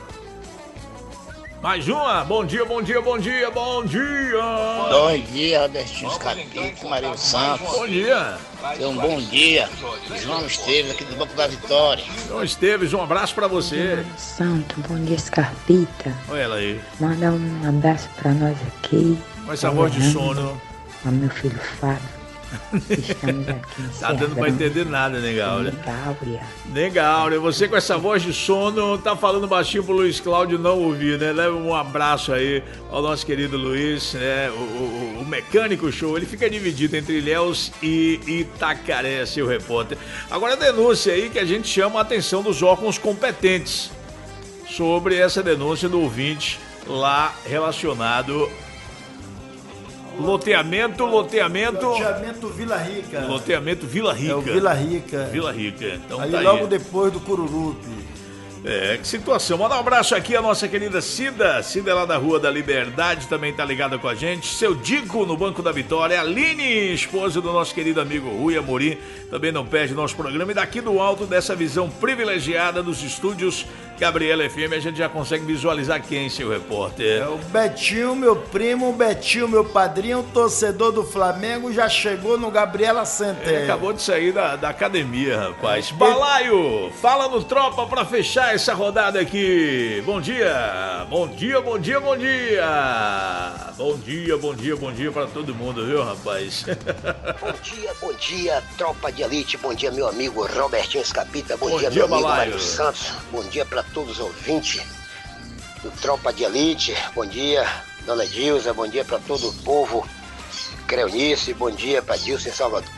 Mais uma, bom dia, bom dia, bom dia, bom dia. Bom dia, Robertinho Scarpita, Marinho Santos. Bom dia. Um bom dia. João Esteves, aqui do Banco da Vitória. João Esteves, um abraço pra você. Santo, bom dia, Scarpita. Olha ela aí. Manda um abraço pra nós aqui. Com essa voz de sono. Ao meu filho Fábio. Estamos aqui em Tá dando pra entender nada, Negaura. Negaura. Negaura, você com essa voz de sono tá falando baixinho pro Luiz Cláudio não ouvir, né? Leva um abraço aí ao nosso querido Luiz, né? O mecânico show, ele fica dividido entre Ilhéus e Itacaré, seu repórter. Agora a denúncia aí que a gente chama a atenção dos órgãos competentes sobre essa denúncia do ouvinte lá relacionado... Loteamento Vila Rica. Loteamento Vila Rica. É o Vila Rica. Vila Rica. Então ali tá logo aí. depois do Cururupi. Que situação. Manda um abraço aqui a nossa querida Cida. Cida é lá da Rua da Liberdade, também tá ligada com a gente. Seu Dico no Banco da Vitória. Aline, esposa do nosso querido amigo Rui Amorim, também não perde nosso programa. E daqui do alto dessa visão privilegiada dos estúdios Gabriela FM, a gente já consegue visualizar quem, seu repórter? É o Betinho, meu primo, o Betinho, meu padrinho, torcedor do Flamengo, já chegou no Gabriela Center. Ele acabou de sair da academia, rapaz. Balaio, fala no Tropa pra fechar essa rodada aqui. Bom dia, bom dia, bom dia, bom dia. Bom dia, bom dia, bom dia pra todo mundo, viu, rapaz? Bom dia, Tropa de Elite. Bom dia, meu amigo Robertinho Escapita. Bom dia, dia, meu amigo Balaio. Mário Santos. Bom dia pra todos os ouvintes do Tropa de Elite. Bom dia, Dona Dilza. Bom dia pra todo o povo creunice. Bom dia pra Dilson em Salvador.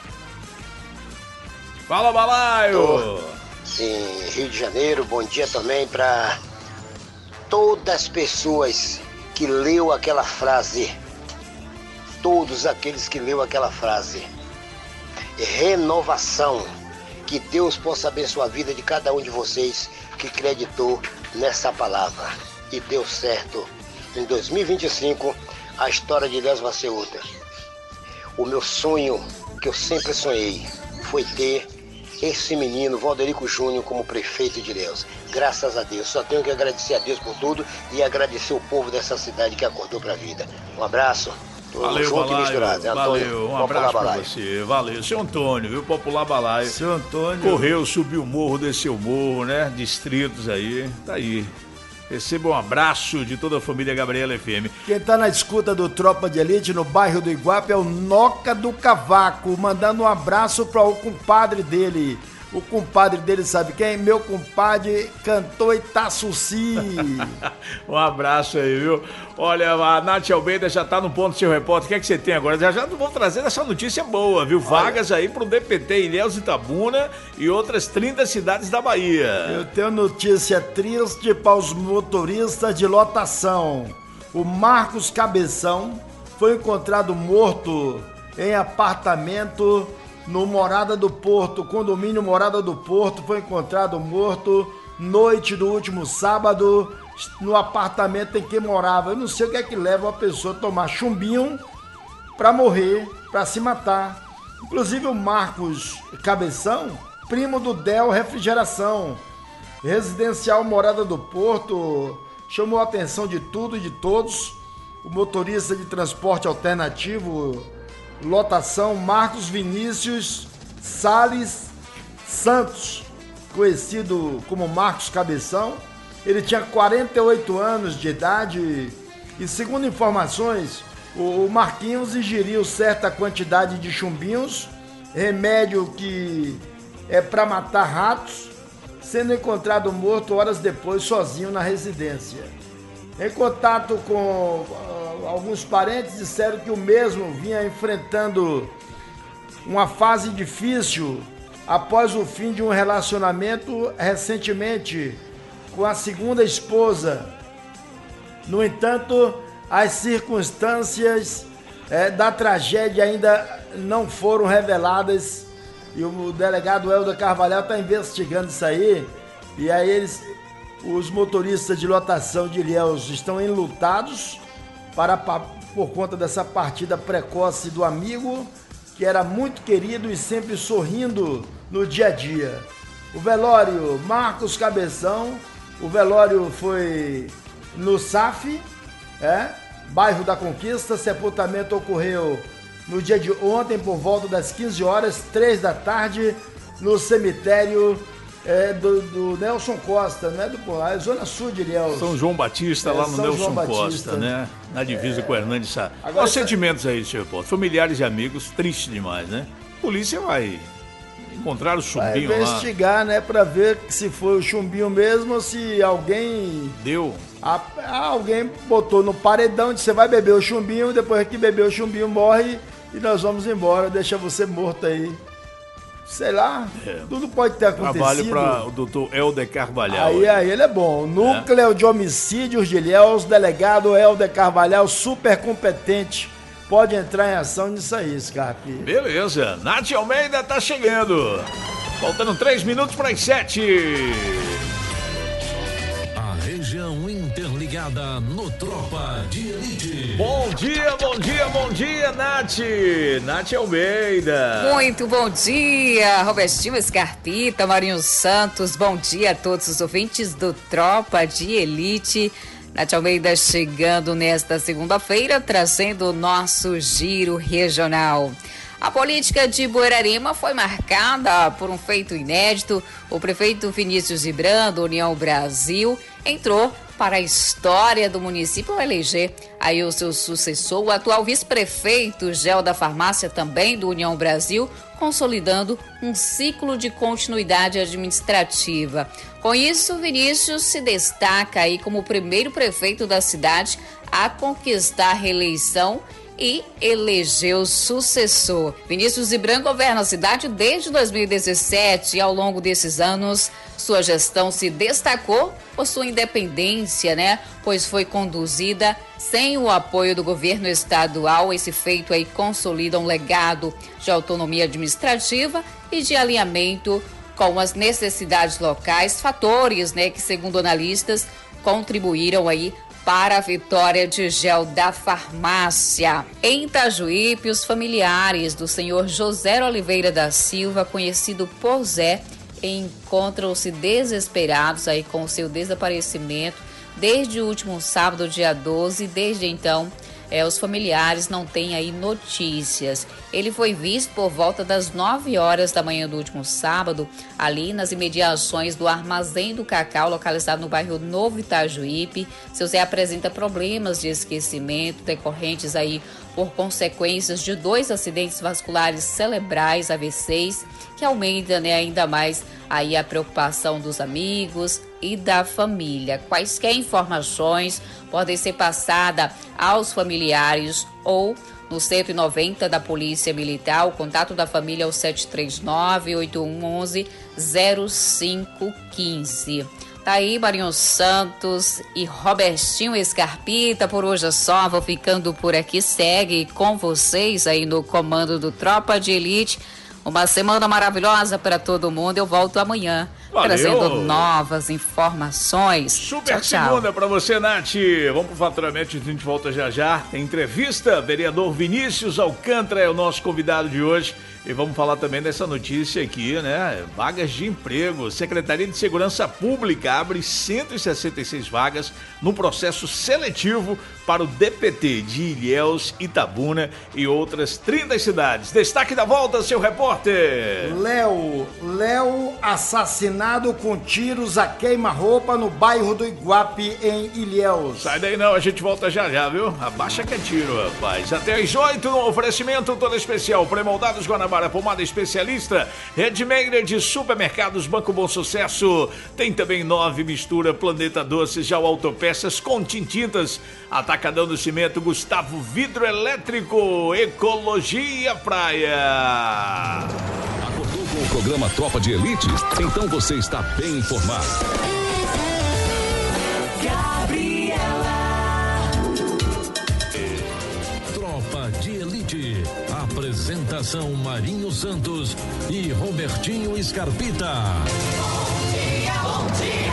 Fala, Balaio! Em Rio de Janeiro. Bom dia também pra todas as pessoas que leu aquela frase. Todos aqueles que leu aquela frase. Renovação. Que Deus possa abençoar a vida de cada um de vocês que acreditou nessa palavra. E deu certo. Em 2025, a história de Deus vai ser outra. O meu sonho, que eu sempre sonhei, foi ter esse menino, Valderico Júnior, como prefeito de Ilhéus. Graças a Deus. Só tenho que agradecer a Deus por tudo e agradecer o povo dessa cidade que acordou para a vida. Um abraço. Valeu, junto Balaio, e misturado. valeu, um abraço pra Balaio. você, valeu. Seu Antônio, viu, Popular Balaio. Seu Antônio. Correu, subiu o morro, desceu o morro, né, distritos aí, tá aí. Receba um abraço de toda a família Gabriela FM. Quem tá na escuta do Tropa de Elite no bairro do Iguape é o Noca do Cavaco, mandando um abraço para o compadre dele. O compadre dele sabe quem? Meu compadre cantor Itaçuci. Um abraço aí, viu? Olha, a Nath Almeida já tá no ponto do seu repórter. O que é que você tem agora? Já vou trazer essa notícia boa, viu? Vagas aí pro DPT Ilhéus, Itabuna e outras 30 cidades da Bahia. Eu tenho notícia triste para os motoristas de lotação. O Marcos Cabeção foi encontrado morto em apartamento no Morada do Porto, condomínio Morada do Porto, foi encontrado morto noite do último sábado no apartamento em que morava. Eu não sei o que é que leva uma pessoa a tomar chumbinho para morrer, para se matar. Inclusive o Marcos Cabeção, primo do Del Refrigeração, residencial Morada do Porto, chamou a atenção de tudo e de todos. O motorista de transporte alternativo lotação Marcos Vinícius Salles Santos, conhecido como Marcos Cabeção. Ele tinha 48 anos de idade e, segundo informações, o Marquinhos ingeriu certa quantidade de chumbinhos, remédio que é para matar ratos, sendo encontrado morto horas depois sozinho na residência. Em contato com alguns parentes, disseram que o mesmo vinha enfrentando uma fase difícil após o fim de um relacionamento recentemente com a segunda esposa. No entanto, as circunstâncias da tragédia ainda não foram reveladas e o delegado Helder Carvalhal está investigando isso aí. E aí os motoristas de lotação de Ilhéus estão enlutados por conta dessa partida precoce do amigo, que era muito querido e sempre sorrindo no dia a dia. O velório Marcos Cabeção, o velório foi no SAF, bairro da Conquista. Sepultamento ocorreu no dia de ontem, por volta das 15 horas, 3 da tarde, no cemitério do Nelson Costa, né? É Zona Sul de Ilhéus. São João Batista, lá no São Nelson João Costa, Batista. né? Na divisa com o Hernandes Sá. Agora Os sentimentos aí, seu repórter. Familiares e amigos, triste demais, né? A polícia vai encontrar o Vai chumbinho lá. investigar, né? Pra ver se foi o chumbinho mesmo ou se alguém... Deu. Alguém botou no paredão, disse: você vai beber o chumbinho, depois que beber o chumbinho morre e nós vamos embora, deixa você morto aí. Sei lá, tudo pode ter acontecido. Trabalho para o doutor Helder Carvalhal. Aí ele é bom. Núcleo de Homicídios de Ilhéus, delegado Helder Carvalhal, super competente. Pode entrar em ação nisso aí, Scarpe. Beleza, Nath Almeida tá chegando. Faltando 3 minutos para as 7. região interligada no Tropa de Elite. Bom dia, Nath. Nath Almeida. Muito bom dia, Robertinho Scarpita, Marinho Santos. Bom dia a todos os ouvintes do Tropa de Elite. Nath Almeida chegando nesta segunda-feira, trazendo o nosso giro regional. A política de Buerarema foi marcada por um feito inédito. O prefeito Vinícius Gibran, do União Brasil, entrou para a história do município ao eleger aí o seu sucessor, o atual vice-prefeito Gel da Farmácia, também do União Brasil, consolidando um ciclo de continuidade administrativa. Com isso, Vinícius se destaca aí como o primeiro prefeito da cidade a conquistar a reeleição e elegeu sucessor. Vinícius Gibran governa a cidade desde 2017 e ao longo desses anos sua gestão se destacou por sua independência, pois foi conduzida sem o apoio do governo estadual. Esse feito aí consolida um legado de autonomia administrativa e de alinhamento com as necessidades locais, fatores, que segundo analistas contribuíram aí para a vitória de Gel da Farmácia. Em Itajuípe, os familiares do senhor José Oliveira da Silva, conhecido por Zé, encontram-se desesperados aí com o seu desaparecimento desde o último sábado, dia 12. Desde então, os familiares não têm aí notícias. Ele foi visto por volta das 9 horas da manhã do último sábado, ali nas imediações do Armazém do Cacau, localizado no bairro Novo Itajuípe. Seu Zé apresenta problemas de esquecimento decorrentes aí por consequências de 2 acidentes vasculares cerebrais, AVCs, que aumenta ainda mais aí a preocupação dos amigos e da família. Quaisquer informações podem ser passadas aos familiares ou no 190 da Polícia Militar. O contato da família é o 739-8111-0515. Tá aí Marinho Santos e Robertinho Scarpita. Por hoje é só, vou ficando por aqui. Segue com vocês aí no comando do Tropa de Elite. Uma semana maravilhosa para todo mundo. Eu volto amanhã. Valeu. Trazendo novas informações. Super tchau, segunda para você, Nath. Vamos pro faturamento, a gente volta já. Tem entrevista, vereador Vinícius Alcântara é o nosso convidado de hoje. E vamos falar também dessa notícia aqui, vagas de emprego. Secretaria de Segurança Pública abre 166 vagas no processo seletivo para o DPT de Ilhéus, Itabuna e outras 30 cidades. Destaque da volta, seu repórter. Léo assassinado com tiros a queima-roupa no bairro do Iguape, em Ilhéus. Sai daí não, a gente volta já, viu? Abaixa que é tiro, rapaz. Até às 8 no oferecimento todo especial. Pré-moldados Guanabara, pomada especialista. Redmaker de Supermercados Banco Bom Sucesso. Tem também 9 mistura Planeta Doces, já o Autopeças com Tintintas. Atacadão do Cimento, Gustavo Vidro Elétrico, Ecologia Praia. Acordou com o programa Tropa de Elite? Então você está bem informado. Tropa de Elite. Apresentação Marinho Santos e Robertinho Scarpita. Bom dia.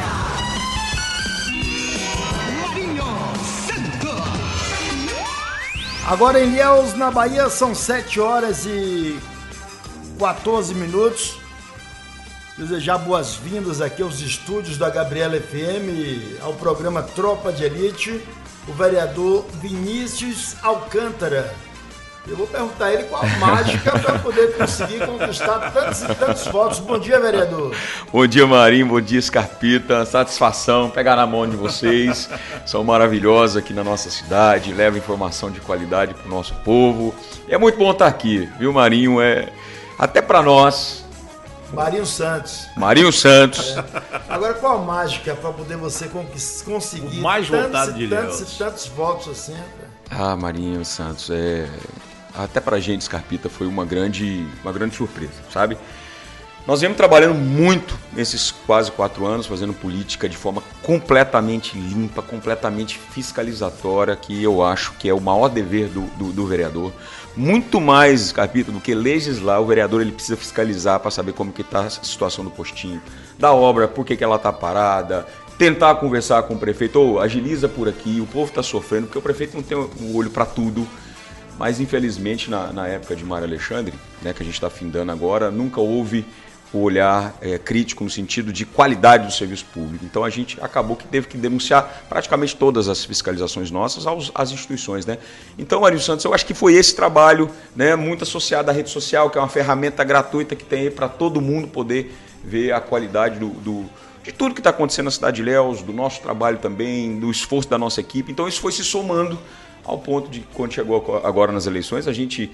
Agora em Ilhéus, na Bahia, são 7 horas e 14 minutos. Desejar boas-vindas aqui aos estúdios da Gabriela FM, ao programa Tropa de Elite, o vereador Vinícius Alcântara. Eu vou perguntar a ele qual a mágica para poder conseguir conquistar tantos e tantos votos. Bom dia, vereador. Bom dia, Marinho. Bom dia, Scarpita. Satisfação pegar na mão de vocês. São maravilhosos aqui na nossa cidade, levam informação de qualidade para o nosso povo. E é muito bom estar aqui, viu, Marinho? Até para nós. Marinho Santos. Marinho Santos. Agora, qual a mágica para poder você conseguir o mais votado de tantos votos assim? Ah, Marinho Santos, até pra gente, Scarpita, foi uma grande surpresa, sabe? Nós viemos trabalhando muito nesses quase 4 anos, fazendo política de forma completamente limpa, completamente fiscalizatória, que eu acho que é o maior dever do vereador. Muito mais, Scarpita, do que legislar, o vereador ele precisa fiscalizar para saber como que está a situação do postinho, da obra, por que ela está parada, tentar conversar com o prefeito, agiliza por aqui, o povo está sofrendo, porque o prefeito não tem um olho para tudo. Mas, infelizmente, na época de Mário Alexandre, né, que a gente está findando agora, nunca houve o olhar crítico no sentido de qualidade do serviço público. Então, a gente acabou que teve que denunciar praticamente todas as fiscalizações nossas às instituições, né? Então, Marinho Santos, eu acho que foi esse trabalho, né, muito associado à rede social, que é uma ferramenta gratuita que tem aí para todo mundo poder ver a qualidade de tudo que está acontecendo na cidade de Ilhéus, do nosso trabalho também, do esforço da nossa equipe. Então, isso foi se somando ao ponto de, quando chegou agora nas eleições, a gente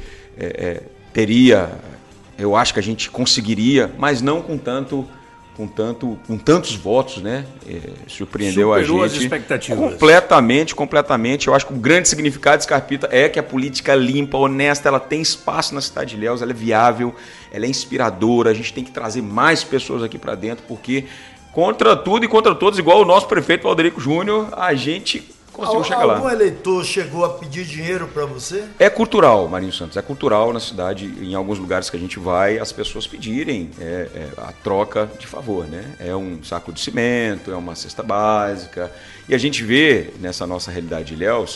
teria, eu acho que a gente conseguiria, mas não com tantos votos, né? Surpreendeu a gente. As expectativas. Completamente. Eu acho que o grande significado de Scarpita é que a política limpa, honesta, ela tem espaço na cidade de Ilhéus, ela é viável, ela é inspiradora, a gente tem que trazer mais pessoas aqui para dentro, porque contra tudo e contra todos, igual o nosso prefeito Valderico Júnior, a gente conseguiu chegar lá. Algum eleitor chegou a pedir dinheiro para você? É cultural, Marinho Santos, é cultural na cidade, em alguns lugares que a gente vai, as pessoas pedirem a troca de favor, né? É um saco de cimento, é uma cesta básica, e a gente vê nessa nossa realidade de Ilhéus,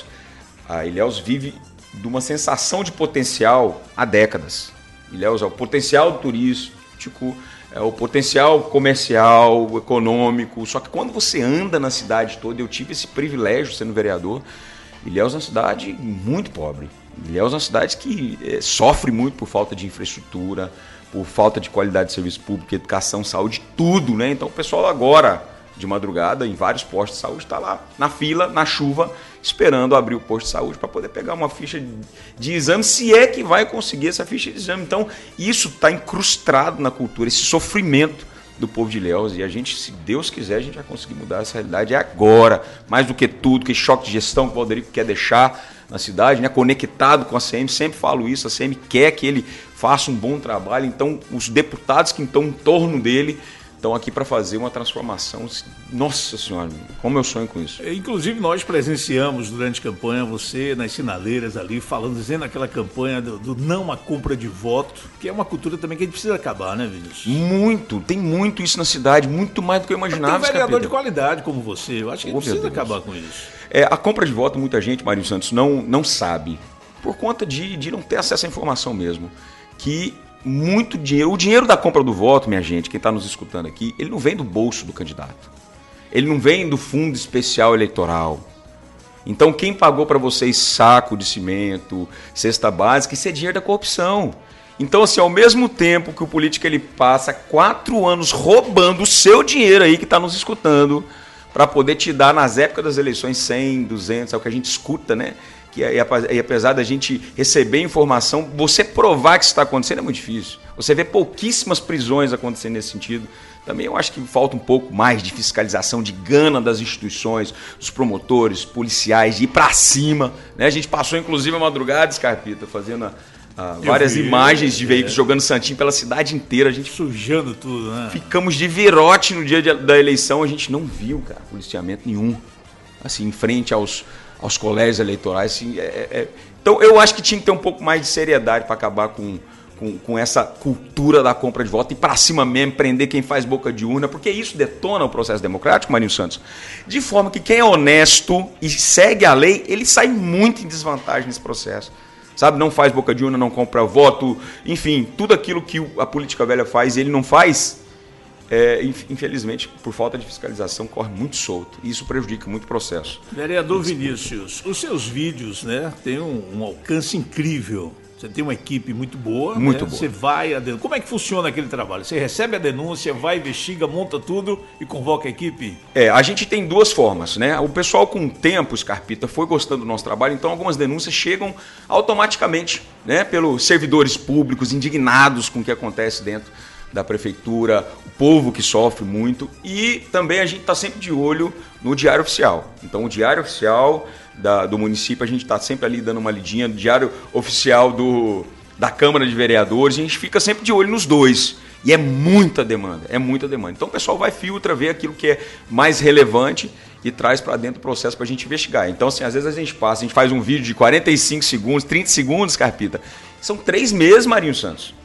a Ilhéus vive de uma sensação de potencial há décadas. Ilhéus é o potencial turístico, é o potencial comercial, econômico, só que quando você anda na cidade toda, eu tive esse privilégio sendo vereador, Ilhéus é uma cidade muito pobre, Ilhéus é uma cidade que sofre muito por falta de infraestrutura, por falta de qualidade de serviço público, educação, saúde, tudo, né? Então o pessoal agora, de madrugada, em vários postos de saúde, está lá na fila, na chuva, esperando abrir o posto de saúde para poder pegar uma ficha de exame, se é que vai conseguir essa ficha de exame. Então, isso está incrustado na cultura, esse sofrimento do povo de Ilhéus, e a gente, se Deus quiser, a gente vai conseguir mudar essa realidade agora, mais do que tudo, que choque de gestão que o Valderico quer deixar na cidade, né, conectado com a CM, sempre falo isso, a CM quer que ele faça um bom trabalho, então os deputados que estão em torno dele estão aqui para fazer uma transformação. Nossa Senhora, como eu sonho com isso. Inclusive, nós presenciamos durante a campanha você nas sinaleiras ali, dizendo aquela campanha do não à compra de voto, que é uma cultura também que a gente precisa acabar, né, Vinícius? Muito, tem muito isso na cidade, muito mais do que eu imaginava. Tem um vereador de qualidade como você, eu acho que a gente precisa acabar com isso. A compra de voto, muita gente, Marinho Santos, não sabe, por conta de não ter acesso à informação mesmo, que muito dinheiro, o dinheiro da compra do voto, minha gente, quem está nos escutando aqui, ele não vem do bolso do candidato. Ele não vem do fundo especial eleitoral. Então, quem pagou para vocês saco de cimento, cesta básica, isso é dinheiro da corrupção. Então, assim, ao mesmo tempo que o político ele passa 4 anos roubando o seu dinheiro aí que está nos escutando, para poder te dar nas épocas das eleições 100, 200, é o que a gente escuta, né? E apesar da gente receber informação, você provar que isso está acontecendo é muito difícil. Você vê pouquíssimas prisões acontecendo nesse sentido. Também eu acho que falta um pouco mais de fiscalização, de gana das instituições, dos promotores, policiais, de ir para cima, né? A gente passou, inclusive, a madrugada, Scarpita, fazendo várias imagens de veículos jogando santinho pela cidade inteira. A gente sujando tudo, né? Ficamos de virote no dia da eleição, a gente não viu, cara, policiamento nenhum, assim, em frente aos colégios eleitorais. Assim, Então, eu acho que tinha que ter um pouco mais de seriedade para acabar com essa cultura da compra de voto e para cima mesmo, prender quem faz boca de urna, porque isso detona o processo democrático, Marinho Santos, de forma que quem é honesto e segue a lei, ele sai muito em desvantagem nesse processo. Sabe, não faz boca de urna, não compra voto, enfim, tudo aquilo que a política velha faz, ele não faz. Infelizmente, por falta de fiscalização, corre muito solto. E isso prejudica muito o processo. Vereador Vinícius, os seus vídeos, né, têm um alcance incrível. Você tem uma equipe muito boa. Muito né? boa. Você vai... Como é que funciona aquele trabalho? Você recebe a denúncia, vai, investiga, monta tudo e convoca a equipe? A gente tem 2 formas, né? O pessoal, com o tempo, Scarpita, foi gostando do nosso trabalho, então algumas denúncias chegam automaticamente, né, pelos servidores públicos indignados com o que acontece dentro da prefeitura, o povo que sofre muito, e também a gente está sempre de olho no Diário Oficial. Então, o Diário Oficial do município, a gente está sempre ali dando uma lidinha, do Diário Oficial da Câmara de Vereadores, a gente fica sempre de olho nos 2. E é muita demanda, Então, o pessoal vai, filtra, vê aquilo que é mais relevante e traz para dentro do processo para a gente investigar. Então, assim, às vezes a gente faz um vídeo de 45 segundos, 30 segundos, Scarpita. São 3 meses, Marinho Santos.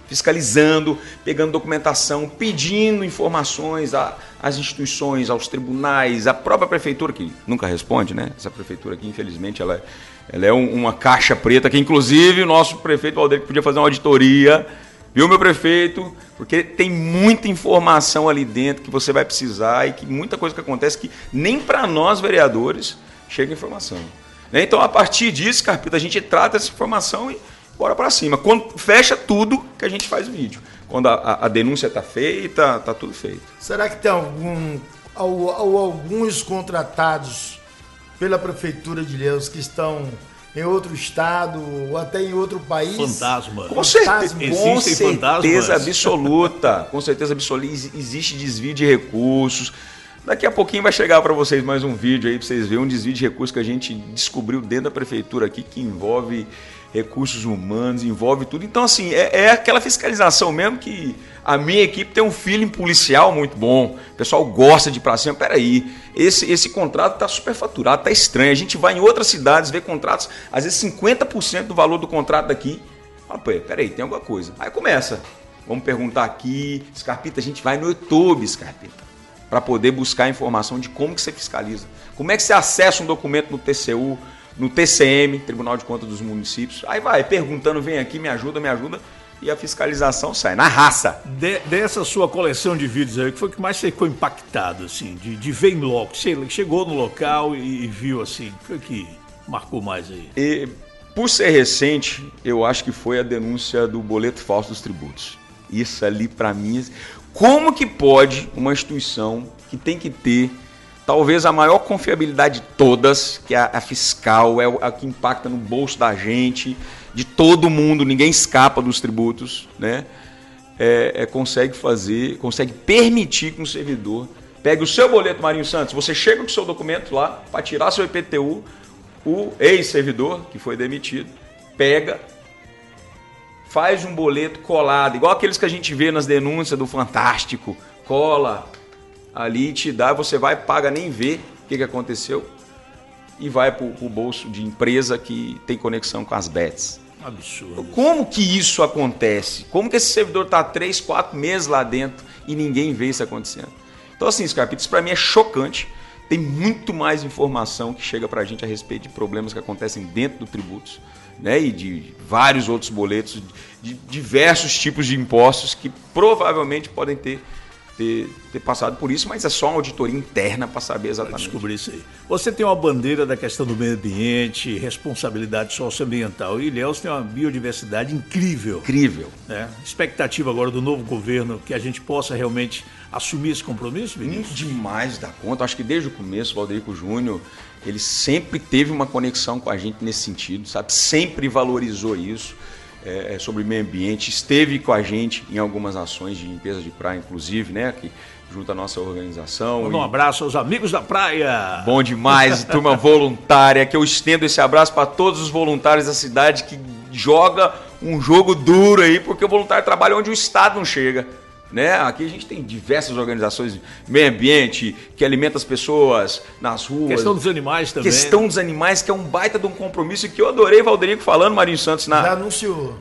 fiscalizando, pegando documentação, pedindo informações às instituições, aos tribunais, à própria prefeitura, que nunca responde, né? Essa prefeitura aqui, infelizmente, ela é uma caixa preta, que inclusive o nosso prefeito Valdir podia fazer uma auditoria, viu, meu prefeito? Porque tem muita informação ali dentro que você vai precisar e que muita coisa que acontece que nem para nós, vereadores, chega informação. Né? Então, a partir disso, Carpita, a gente trata essa informação e bora para cima. Quando fecha tudo, que a gente faz o vídeo. Quando a denúncia está feita, está tudo feito. Será que tem alguns contratados pela Prefeitura de Ilhéus que estão em outro estado ou até em outro país? Fantasma. Com certeza absoluta. Com certeza absoluta. Existe desvio de recursos. Daqui a pouquinho vai chegar para vocês mais um vídeo aí para vocês verem um desvio de recursos que a gente descobriu dentro da prefeitura aqui, que envolve recursos humanos, envolve tudo. Então, assim, é aquela fiscalização mesmo que a minha equipe tem um feeling policial muito bom. O pessoal gosta de ir pra cima. Peraí, esse contrato tá superfaturado, tá estranho. A gente vai em outras cidades, vê contratos, às vezes 50% do valor do contrato daqui. Fala, peraí, tem alguma coisa. Aí começa. Vamos perguntar aqui. Scarpita, a gente vai no YouTube, Scarpita, para poder buscar informação de como que você fiscaliza. Como é que você acessa um documento no TCU, no TCM, Tribunal de Contas dos Municípios. Aí vai perguntando, vem aqui, me ajuda, e a fiscalização sai na raça. Dessa sua coleção de vídeos aí, o que foi que mais você ficou impactado, assim, de ver em loco? Você chegou no local e viu, assim, o que foi que marcou mais aí? E, por ser recente, eu acho que foi a denúncia do boleto falso dos tributos. Isso ali, para mim, como que pode uma instituição que tem que ter talvez a maior confiabilidade de todas, que é a fiscal, é a que impacta no bolso da gente, de todo mundo, ninguém escapa dos tributos, né? Consegue permitir que um servidor pegue o seu boleto, Marinho Santos, você chega com o seu documento lá para tirar seu IPTU, o ex-servidor que foi demitido pega, faz um boleto colado, igual aqueles que a gente vê nas denúncias do Fantástico, cola ali, te dá, você vai, paga, nem vê o que aconteceu e vai para o bolso de empresa que tem conexão com as bets. Absurdo. Como que isso acontece? Como que esse servidor está 3, 4 meses lá dentro e ninguém vê isso acontecendo? Então, assim, Scarpita, isso para mim é chocante. Tem muito mais informação que chega para a gente a respeito de problemas que acontecem dentro do tributos, né? E de vários outros boletos, de diversos tipos de impostos que provavelmente podem ter passado por isso, mas é só uma auditoria interna para saber exatamente. Descobrir isso aí. Você tem uma bandeira da questão do meio ambiente, responsabilidade socioambiental. E Ilhéus tem uma biodiversidade incrível. Incrível. Né? Expectativa agora do novo governo que a gente possa realmente assumir esse compromisso, Vinícius? Demais da conta. Acho que desde o começo, o Valderico Júnior, ele sempre teve uma conexão com a gente nesse sentido, sabe? Sempre valorizou isso. Sobre meio ambiente, esteve com a gente em algumas ações de limpeza de praia, inclusive, né, aqui, junto à nossa organização. Manda um abraço aos amigos da praia. Bom demais, turma voluntária, que eu estendo esse abraço para todos os voluntários da cidade que joga um jogo duro aí, porque o voluntário trabalha onde o Estado não chega. Né? Aqui a gente tem diversas organizações de meio ambiente que alimentam as pessoas nas ruas. Questão dos animais também. Questão dos animais, que é um baita de um compromisso que eu adorei Valderico falando, Marinho Santos, já anunciou.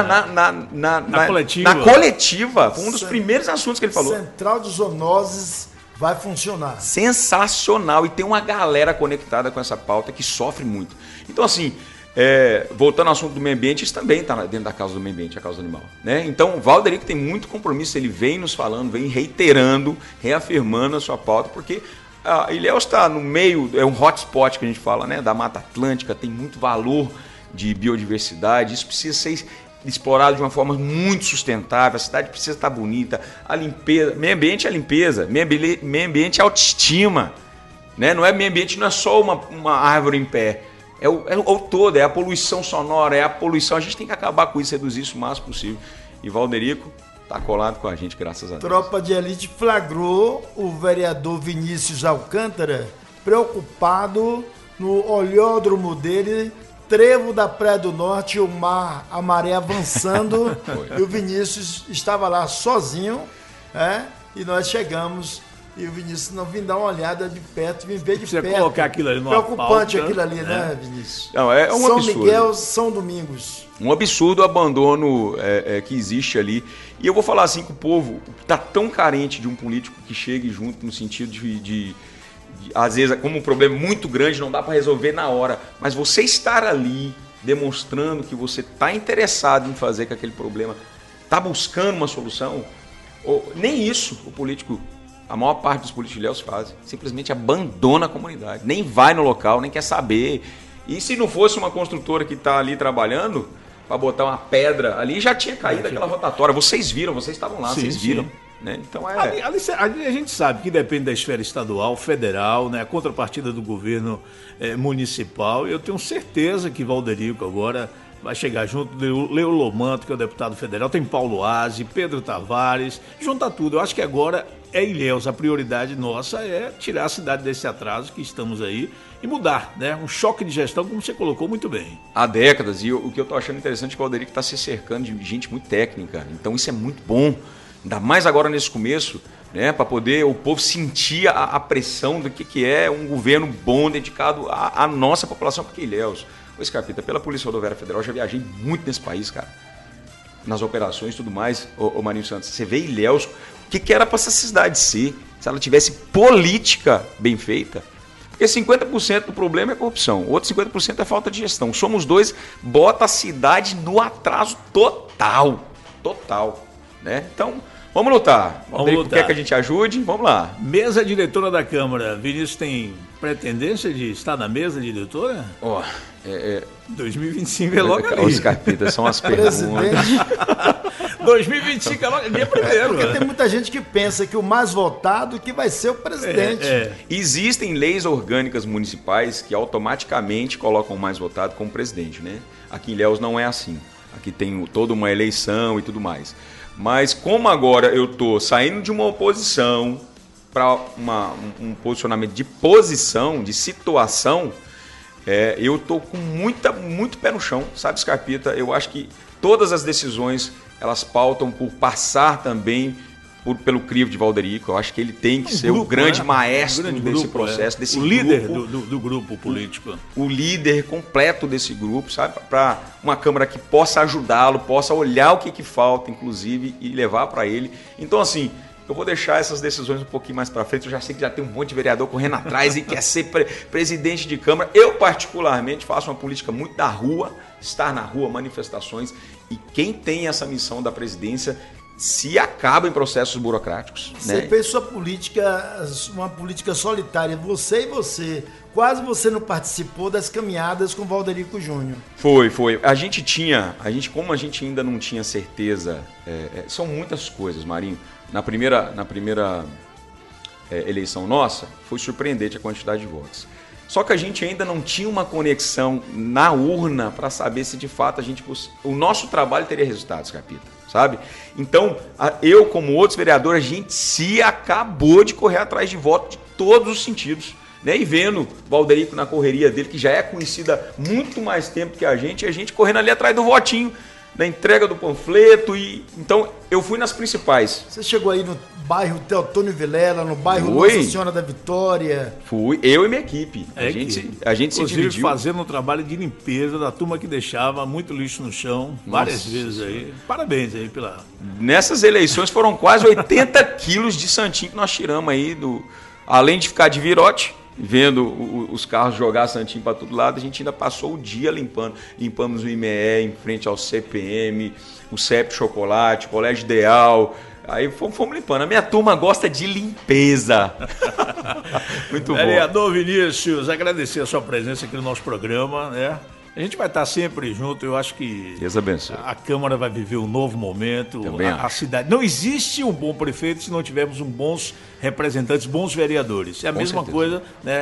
Na coletiva. Na coletiva. Foi um dos primeiros assuntos que ele falou. Central de Zoonoses vai funcionar. Sensacional. E tem uma galera conectada com essa pauta que sofre muito. Então, assim, voltando ao assunto do meio ambiente, isso também está dentro da causa do meio ambiente, a causa do animal. Né? Então, o Valderico tem muito compromisso, ele vem nos falando, vem reiterando, reafirmando a sua pauta, porque Ilhéus está no meio, é um hotspot que a gente fala, né, da Mata Atlântica, tem muito valor de biodiversidade, isso precisa ser explorado de uma forma muito sustentável, a cidade precisa estar bonita, a limpeza, meio ambiente é limpeza, meio ambiente é autoestima, né? Não é meio ambiente, não é só uma árvore em pé. É o todo, é a poluição sonora, é a poluição. A gente tem que acabar com isso, reduzir isso o máximo possível. E Valderico está colado com a gente, graças a Deus. Tropa de Elite flagrou o vereador Vinícius Alcântara preocupado no olhódromo dele, trevo da Praia do Norte, o mar, a maré avançando. E o Vinícius estava lá sozinho, e nós chegamos E o Vinícius não vim dar uma olhada de perto, vim ver de Você perto. colocar aquilo ali numa Preocupante pauta, aquilo ali, né, Vinícius? Não, é um São absurdo. Miguel, São Domingos. Um absurdo o abandono que existe ali. E eu vou falar assim que o povo está tão carente de um político que chegue junto no sentido de às vezes, como um problema muito grande, não dá para resolver na hora. Mas você estar ali demonstrando que você está interessado em fazer com aquele problema, está buscando uma solução, nem isso o político, a maior parte dos políticos de Ilhéus fazem. Simplesmente abandona a comunidade. Nem vai no local, nem quer saber. E se não fosse uma construtora que está ali trabalhando para botar uma pedra ali, já tinha caído aquela rotatória. Vocês viram, vocês estavam lá, vocês viram. Né? Então Ali a gente sabe que depende da esfera estadual, federal, né? A contrapartida do governo municipal. Eu tenho certeza que Valderico agora vai chegar junto de Leo Lomanto, que é o deputado federal, tem Paulo Aze, Pedro Tavares, junta tudo. Eu acho que agora é Ilhéus, a prioridade nossa é tirar a cidade desse atraso que estamos aí e mudar, né? Um choque de gestão, como você colocou muito bem. Há décadas, e o que eu estou achando interessante é que o Valderico está se cercando de gente muito técnica, então isso é muito bom, ainda mais agora nesse começo, né? Para poder o povo sentir a pressão do que é um governo bom, dedicado à nossa população, porque Ilhéus... Ô, Scarpita, pela Polícia Rodoviária Federal, eu já viajei muito nesse país, cara. Nas operações e tudo mais, ô Marinho Santos. Você vê Ilhéus, o que era para essa cidade ser, se ela tivesse política bem feita. Porque 50% do problema é corrupção, o outro 50% é falta de gestão. Somos dois, bota a cidade no atraso total. Total. Né? Então, vamos lutar. Vamos lutar. Quer que a gente ajude? Vamos lá. Mesa diretora da Câmara. Vinícius tem pretendência de estar na mesa diretora? 2025 é logo ali. Os Scarpita, são as perguntas. 2025 é logo dia primeiro. Porque tem muita gente que pensa que o mais votado que vai ser o presidente. Existem leis orgânicas municipais que automaticamente colocam o mais votado como presidente, né? Aqui em Ilhéus não é assim. Aqui tem toda uma eleição e tudo mais. Mas como agora eu estou saindo de uma oposição para um posicionamento de posição, de situação, eu estou com muito pé no chão, sabe, Scarpita? Eu acho que todas as decisões, elas pautam por passar também pelo crivo de Valderico. Eu acho que ele tem que ser o grande maestro desse processo, desse grupo. O líder do grupo político. O líder completo desse grupo, sabe? Para uma Câmara que possa ajudá-lo, possa olhar o que falta, inclusive, e levar para ele. Então, assim, eu vou deixar essas decisões um pouquinho mais para frente. Eu já sei que já tem um monte de vereador correndo atrás e quer ser presidente de Câmara. Eu, particularmente, faço uma política muito da rua, estar na rua, manifestações. E quem tem essa missão da presidência se acaba em processos burocráticos. Você fez sua política, uma política solitária, você e você. Quase você não participou das caminhadas com Valderico Júnior. Foi. Como a gente ainda não tinha certeza, são muitas coisas, Marinho. Na primeira eleição nossa, foi surpreendente a quantidade de votos. Só que a gente ainda não tinha uma conexão na urna para saber se de fato o nosso trabalho teria resultados, Capita. Sabe? Então, eu como outros vereadores, a gente se acabou de correr atrás de voto de todos os sentidos. Né? E vendo Valderico na correria dele, que já é conhecida há muito mais tempo que a gente correndo ali atrás do votinho, na entrega do panfleto. Então, eu fui nas principais. Você chegou aí no bairro Teotônio Vilela, no bairro Nossa Senhora da Vitória. Fui, eu e minha equipe. A gente se dividiu. Fazendo um trabalho de limpeza da turma que deixava muito lixo no chão, várias vezes aí. Parabéns aí pela... Nessas eleições foram quase 80 quilos de santinho que nós tiramos aí, além de ficar de virote, vendo os carros jogar santinho para todo lado, a gente ainda passou o dia limpando. Limpamos o IME em frente ao CPM, o CEP Chocolate, o Colégio Ideal. Aí fomos limpando. A minha turma gosta de limpeza. Muito bom. Vereador Vinícius, agradecer a sua presença aqui no nosso programa, né? A gente vai estar sempre junto, eu acho que Deus abençoe. A Câmara vai viver um novo momento, a cidade. Não existe um bom prefeito se não tivermos bons representantes, bons vereadores. É a mesma coisa, né?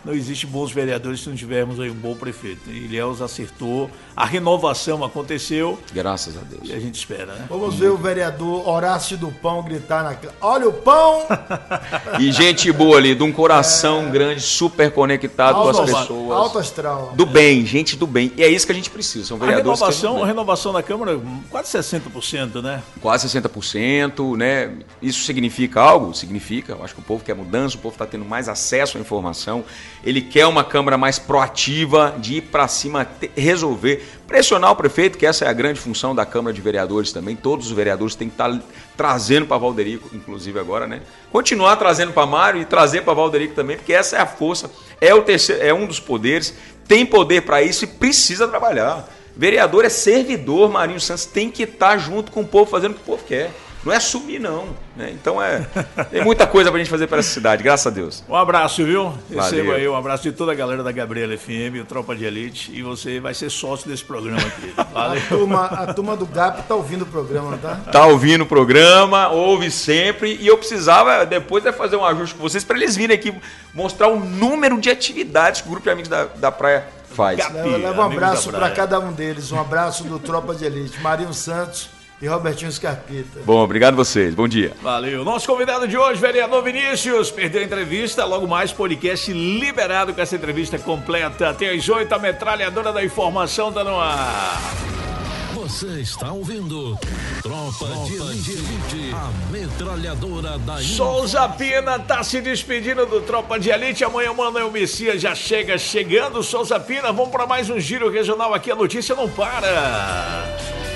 não existe bons vereadores se não tivermos aí um bom prefeito. E Ilhéus acertou, a renovação aconteceu. Graças a Deus. E a gente espera, né? Vamos ver o vereador Horácio do Pão gritar na... Olha o pão! E gente boa ali, de um coração grande, super conectado com as pessoas. Alto astral. Do bem, gente do bem. E é isso que a gente precisa, são vereadores a renovação da Câmara, quase 60%, né? Quase 60%, né? Isso significa algo? Significa. Eu acho que o povo quer mudança, o povo está tendo mais acesso à informação. Ele quer uma Câmara mais proativa, de ir para cima, resolver, pressionar o prefeito, que essa é a grande função da Câmara de Vereadores também. Todos os vereadores têm que estar trazendo para Valderico, inclusive agora, né? Continuar trazendo para Mário e trazer para Valderico também, porque essa é a força, é um dos poderes, tem poder para isso e precisa trabalhar. Vereador é servidor, Marinho Santos tem que estar junto com o povo, fazendo o que o povo quer. Não é sumir, não. Né? Então tem muita coisa pra gente fazer para essa cidade, graças a Deus. Um abraço, viu? Valeu. Receba aí um abraço de toda a galera da Gabriela FM, o Tropa de Elite, e você vai ser sócio desse programa aqui. Valeu. A turma do GAP tá ouvindo o programa, tá? Tá ouvindo o programa, ouve sempre, e eu precisava depois fazer um ajuste com vocês para eles virem aqui mostrar o número de atividades que o Grupo de Amigos da Praia faz. Leva um abraço para cada um deles, um abraço do Tropa de Elite, Marinho Santos e Robertinho Scarpita. Bom, obrigado a vocês. Bom dia. Valeu. Nosso convidado de hoje, vereador Vinícius, perdeu a entrevista, logo mais podcast liberado com essa entrevista completa. Até às 8, a metralhadora da informação tá no ar. Você está ouvindo Tropa de Elite, a metralhadora da Souza Pina tá se despedindo do Tropa de Elite. Amanhã o Manuel Messias já chegando. Souza Pina, vamos para mais um giro regional aqui. A notícia não para.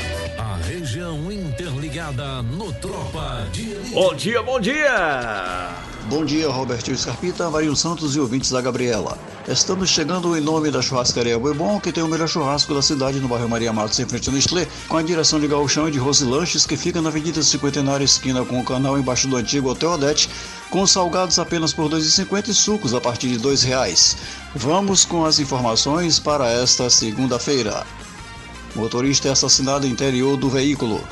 Região interligada no Tropa de Elite. Bom dia, bom dia! Bom dia, Robertinho Scarpita, Marinho Santos e ouvintes da Gabriela. Estamos chegando em nome da churrascaria Boi Bom, que tem o melhor churrasco da cidade no bairro Maria Matos, em frente ao Nestlé, com a direção de Gauchão e de Rose Lanches, que fica na Avenida Cinquentenária, esquina com o canal, embaixo do antigo Hotel Odete, com salgados apenas por R$ 2,50 e sucos a partir de R$ 2,00. Vamos com as informações para esta segunda-feira. Motorista é assassinado no interior do veículo.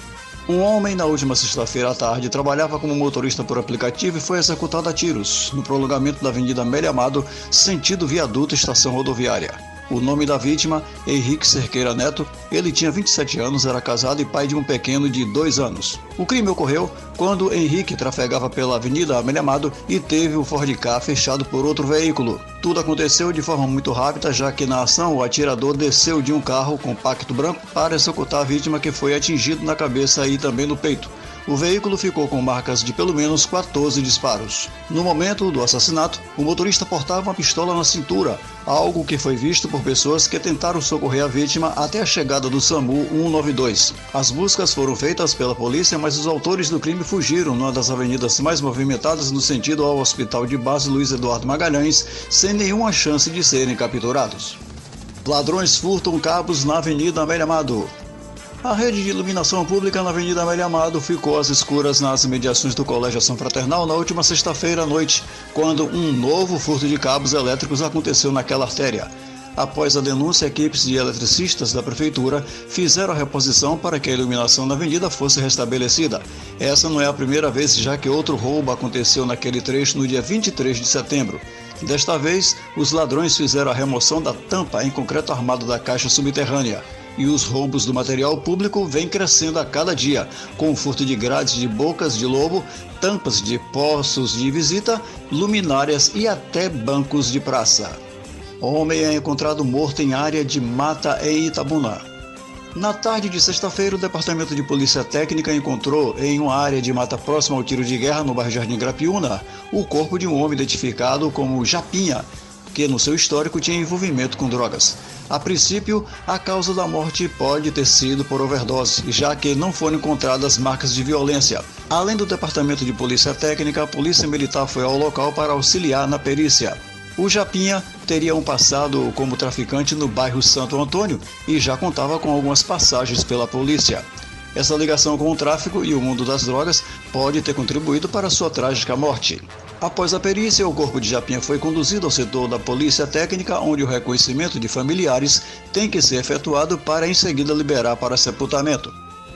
Um homem, na última sexta-feira à tarde, trabalhava como motorista por aplicativo e foi executado a tiros, no prolongamento da Avenida Amélia Amado, sentido viaduto estação rodoviária. O nome da vítima, Henrique Cerqueira Neto, ele tinha 27 anos, era casado e pai de um pequeno de 2 anos. O crime ocorreu quando Henrique trafegava pela Avenida Amélia Amado e teve o Ford Ka fechado por outro veículo. Tudo aconteceu de forma muito rápida, já que na ação o atirador desceu de um carro compacto branco para executar a vítima, que foi atingido na cabeça e também no peito. O veículo ficou com marcas de pelo menos 14 disparos. No momento do assassinato, o motorista portava uma pistola na cintura, algo que foi visto por pessoas que tentaram socorrer a vítima até a chegada do SAMU 192. As buscas foram feitas pela polícia, mas os autores do crime fugiram numa das avenidas mais movimentadas no sentido ao Hospital de Base Luiz Eduardo Magalhães, sem nenhuma chance de serem capturados. Ladrões furtam cabos na Avenida Amélia Amado. A rede de iluminação pública na Avenida Amélia Amado ficou às escuras nas imediações do Colégio Ação Fraternal na última sexta-feira à noite, quando um novo furto de cabos elétricos aconteceu naquela artéria. Após a denúncia, equipes de eletricistas da Prefeitura fizeram a reposição para que a iluminação na avenida fosse restabelecida. Essa não é a primeira vez, já que outro roubo aconteceu naquele trecho no dia 23 de setembro. Desta vez, os ladrões fizeram a remoção da tampa em concreto armado da caixa subterrânea. E os roubos do material público vêm crescendo a cada dia, com o furto de grades de bocas de lobo, tampas de postos de visita, luminárias e até bancos de praça. Homem é encontrado morto em área de mata em Itabuna. Na tarde de sexta-feira, o Departamento de Polícia Técnica encontrou, em uma área de mata próxima ao tiro de guerra, no bairro Jardim Grapiúna, o corpo de um homem identificado como Japinha, que no seu histórico tinha envolvimento com drogas. A princípio, a causa da morte pode ter sido por overdose, já que não foram encontradas marcas de violência. Além do Departamento de Polícia Técnica, a Polícia Militar foi ao local para auxiliar na perícia. O Japinha teria um passado como traficante no bairro Santo Antônio e já contava com algumas passagens pela polícia. Essa ligação com o tráfico e o mundo das drogas pode ter contribuído para sua trágica morte. Após a perícia, o corpo de Japinha foi conduzido ao setor da Polícia Técnica, onde o reconhecimento de familiares tem que ser efetuado para em seguida liberar para sepultamento.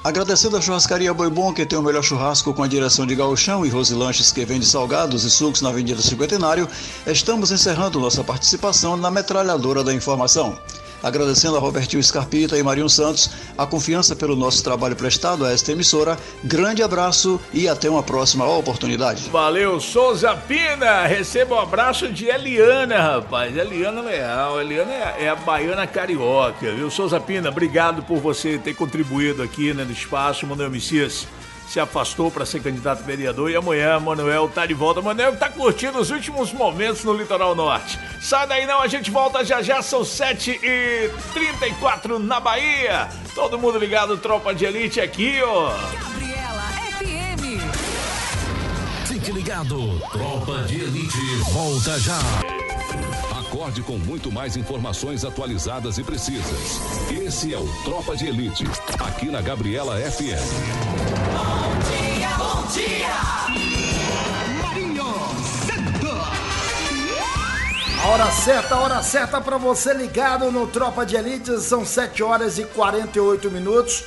Agradecendo a churrascaria Boi Bom, que tem o melhor churrasco com a direção de Gauchão e Rosilanches, que vende salgados e sucos na Avenida Cinquentenário, estamos encerrando nossa participação na Metralhadora da Informação. Agradecendo a Robertinho Scarpita e Marinho Santos a confiança pelo nosso trabalho prestado a esta emissora. Grande abraço e até uma próxima oportunidade. Valeu, Souza Pina. Receba um abraço de Eliana, rapaz. Eliana Leal. Eliana é a baiana carioca, viu? Souza Pina, obrigado por você ter contribuído aqui, né, no espaço. Manuel Messias se afastou para ser candidato a vereador e amanhã Manuel tá de volta. Manuel tá curtindo os últimos momentos no Litoral Norte. Sai daí não, a gente volta já, são 7h34 na Bahia. Todo mundo ligado, Tropa de Elite aqui, ó. Gabriela FM. Fique ligado, Tropa de Elite volta já. Acorde com muito mais informações atualizadas e precisas. Esse é o Tropa de Elite, aqui na Gabriela FM. Bom dia! Marinho Santos. A hora certa para você ligado no Tropa de Elite. São 7h48.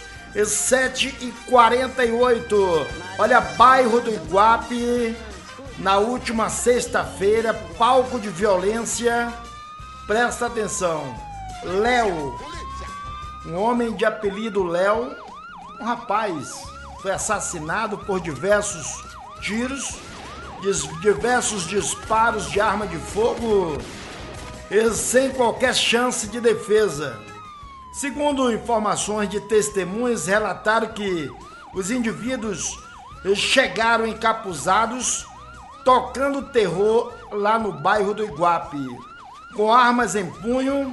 7h48. Olha, bairro do Iguape, na última sexta-feira, palco de violência. Presta atenção. Léo, um homem de apelido Léo, um rapaz, foi assassinado por diversos tiros, diversos disparos de arma de fogo, sem qualquer chance de defesa. Segundo informações de testemunhas, relataram que os indivíduos chegaram encapuzados, tocando terror lá no bairro do Iguape. Com armas em punho,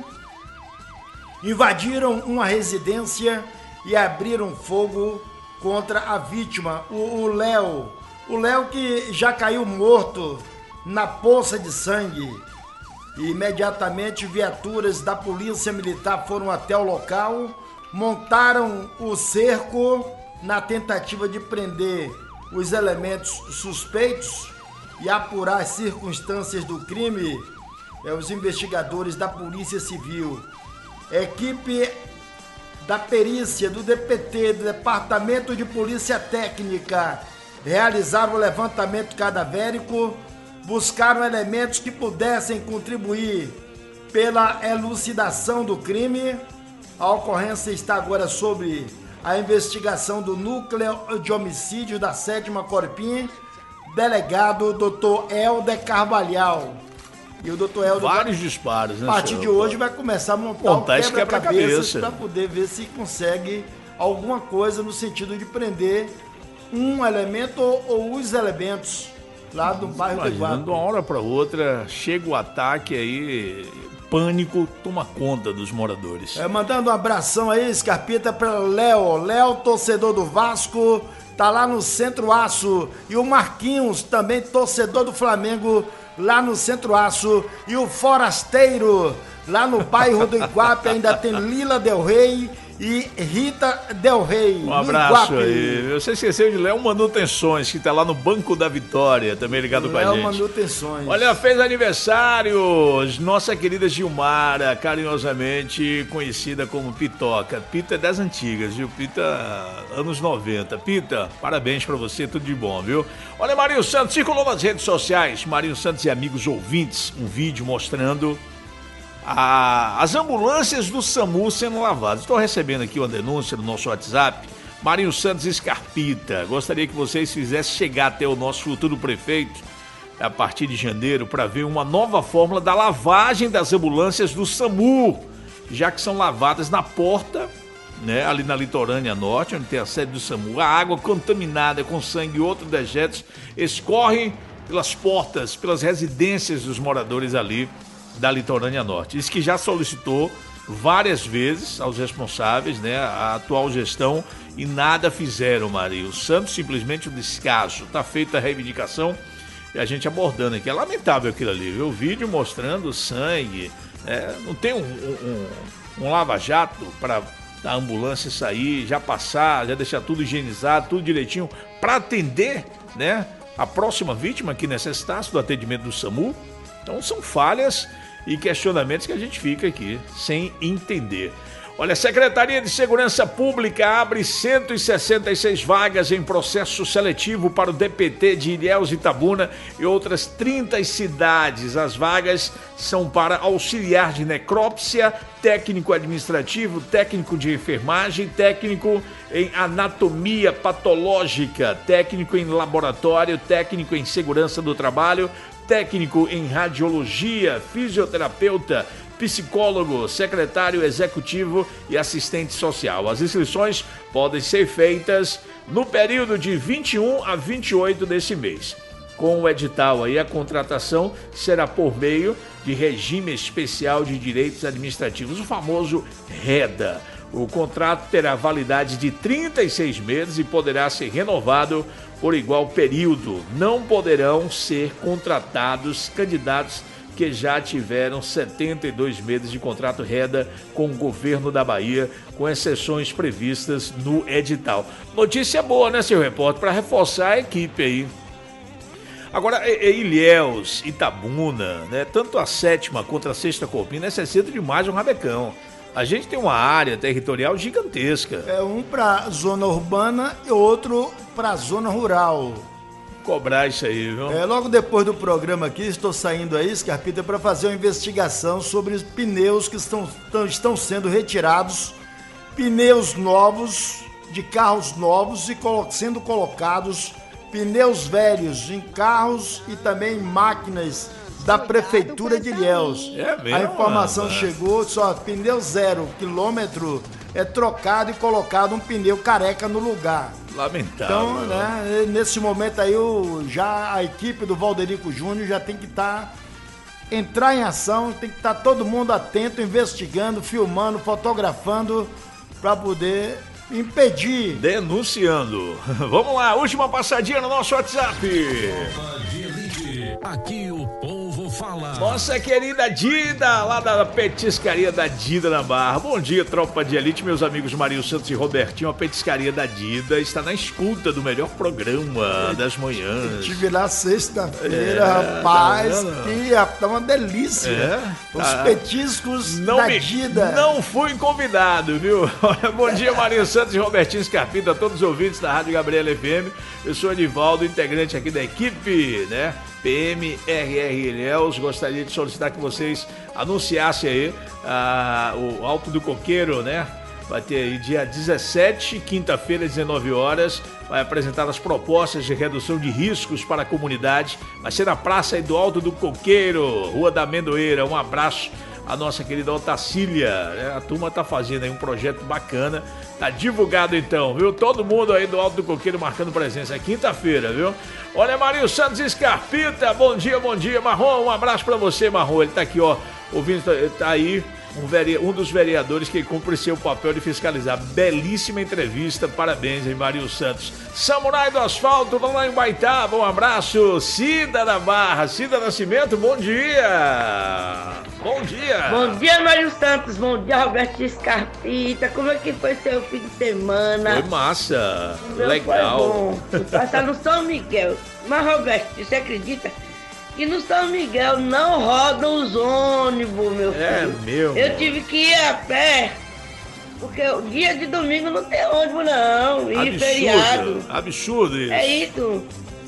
invadiram uma residência e abriram fogo contra a vítima, o Léo. O Léo que já caiu morto na poça de sangue. E imediatamente viaturas da Polícia Militar foram até o local, montaram o cerco na tentativa de prender os elementos suspeitos e apurar as circunstâncias do crime. Os investigadores da Polícia Civil, equipe da perícia do DPT, do Departamento de Polícia Técnica, realizaram o levantamento cadavérico, buscaram elementos que pudessem contribuir pela elucidação do crime. A ocorrência está agora sob a investigação do Núcleo de Homicídio da 7ª Corpim, delegado Dr. Helder Carvalhal. E o Dr. Helder, vários disparos, né? A partir de hoje vai começar a montar esse quebra-cabeça para poder ver se consegue alguma coisa no sentido de prender um elemento ou os elementos lá do bairro do Iguape. De uma hora para outra chega o ataque aí, pânico toma conta dos moradores. Mandando um abração aí, Scarpita, para Léo, torcedor do Vasco, tá lá no Centro-Aço. E o Marquinhos, também torcedor do Flamengo, lá no Centro-Aço. E o Forasteiro, lá no bairro do Iguape, ainda tem Lila Del Rey e Rita Del Rey. Um abraço aí. Você esqueceu de Léo Manutenções, que tá lá no Banco da Vitória, também ligado com a gente. Léo Manutenções. Olha, fez aniversário nossa querida Gilmara, carinhosamente conhecida como Pitoca. Pita é das antigas, viu? Pita, anos 90. Pita, parabéns pra você, tudo de bom, viu? Olha, Marinho Santos, circulou nas redes sociais, Marinho Santos e amigos ouvintes, um vídeo mostrando as ambulâncias do SAMU sendo lavadas. Estou recebendo aqui uma denúncia no nosso WhatsApp. Marinho Santos Scarpita, gostaria que vocês fizessem chegar até o nosso futuro prefeito a partir de janeiro para ver uma nova fórmula da lavagem das ambulâncias do SAMU, já que são lavadas na porta, né, ali na Litorânea Norte, onde tem a sede do SAMU. A água contaminada com sangue e outros dejetos escorre pelas portas, pelas residências dos moradores ali da Litorânea Norte. Diz que já solicitou várias vezes aos responsáveis, né, a atual gestão, e nada fizeram, Maria. O Santos simplesmente o descaso. Tá feita a reivindicação e a gente abordando aqui. É lamentável aquilo ali, viu? O vídeo mostrando sangue, não tem um lava-jato para a ambulância sair, já passar, já deixar tudo higienizado, tudo direitinho, para atender, né, a próxima vítima que necessitasse do atendimento do SAMU. Então são falhas e questionamentos que a gente fica aqui sem entender. Olha, a Secretaria de Segurança Pública abre 166 vagas em processo seletivo para o DPT de Ilhéus e Itabuna e outras 30 cidades. As vagas são para auxiliar de necrópsia, técnico administrativo, técnico de enfermagem, técnico em anatomia patológica, técnico em laboratório, técnico em segurança do trabalho, técnico em radiologia, fisioterapeuta, psicólogo, secretário executivo e assistente social. As inscrições podem ser feitas no período de 21 a 28 desse mês. Com o edital aí, a contratação será por meio de regime especial de direitos administrativos, o famoso REDA. O contrato terá validade de 36 meses e poderá ser renovado por igual período. Não poderão ser contratados candidatos que já tiveram 72 meses de contrato REDA com o governo da Bahia, com exceções previstas no edital. Notícia boa, né, seu repórter, para reforçar a equipe aí. Agora, Ilhéus, Itabuna, né, tanto a 7ª quanto a 6ª Copim necessitam de mais um rabecão. A gente tem uma área territorial gigantesca. É um para zona urbana e outro para zona rural. Cobrar isso aí, viu? Logo depois do programa aqui, estou saindo aí, Scarpita, para fazer uma investigação sobre os pneus que estão sendo retirados, pneus novos, de carros novos e sendo colocados pneus velhos em carros e também em máquinas da Prefeitura de Ilhéus. É mesmo? A informação chegou, só pneu 0 quilômetro é trocado e colocado um pneu careca no lugar. Lamentável. Então, né, nesse momento aí, já a equipe do Valderico Júnior já tem que entrar em ação, tem que estar todo mundo atento, investigando, filmando, fotografando, para poder impedir. Denunciando. Vamos lá, última passadinha no nosso WhatsApp. Aqui o povo fala. Nossa querida Dida, lá da petiscaria da Dida na Barra. Bom dia, tropa de elite, meus amigos Marinho Santos e Robertinho. A petiscaria da Dida está na escuta do melhor programa das manhãs. Estive lá sexta-feira, rapaz, tá uma delícia. Os petiscos da Dida. Não fui convidado, viu? Bom dia, Marinho Santos e Robertinho Scarpita, a todos os ouvintes da Rádio Gabriela FM. Eu sou Edivaldo, integrante aqui da equipe, né? PMRR Ilhéus. Gostaria de solicitar que vocês anunciassem aí o Alto do Coqueiro, né? Vai ter aí dia 17, quinta-feira, 19 horas. Vai apresentar as propostas de redução de riscos para a comunidade. Vai ser na praça aí do Alto do Coqueiro, Rua da Amendoeira. Um abraço à nossa querida Otacília, né? A turma tá fazendo aí um projeto bacana. Tá divulgado então, viu? Todo mundo aí do Alto do Coqueiro marcando presença. É quinta-feira, viu? Olha, Marinho Santos e Scarpita, bom dia, Marrom. Um abraço pra você, Marrom. Ele tá aqui, ó, ouvindo, tá aí. Um dos vereadores que cumpre seu papel de fiscalizar. Belíssima entrevista, parabéns, hein, Marinho Santos. Samurai do Asfalto, vamos lá em Baitaba, um abraço. Cida da Barra, Cida Nascimento, bom dia. Bom dia. Bom dia, Marinho Santos, bom dia, Roberto Scarpita. Como é que foi seu fim de semana? Foi massa, legal. Foi bom, fui passar no São Miguel. Mas, Roberto, você acredita que no São Miguel não rodam os ônibus, meu filho? É meu. Eu tive que ir a pé, porque o dia de domingo não tem ônibus não, e feriado. Absurdo isso. É isso.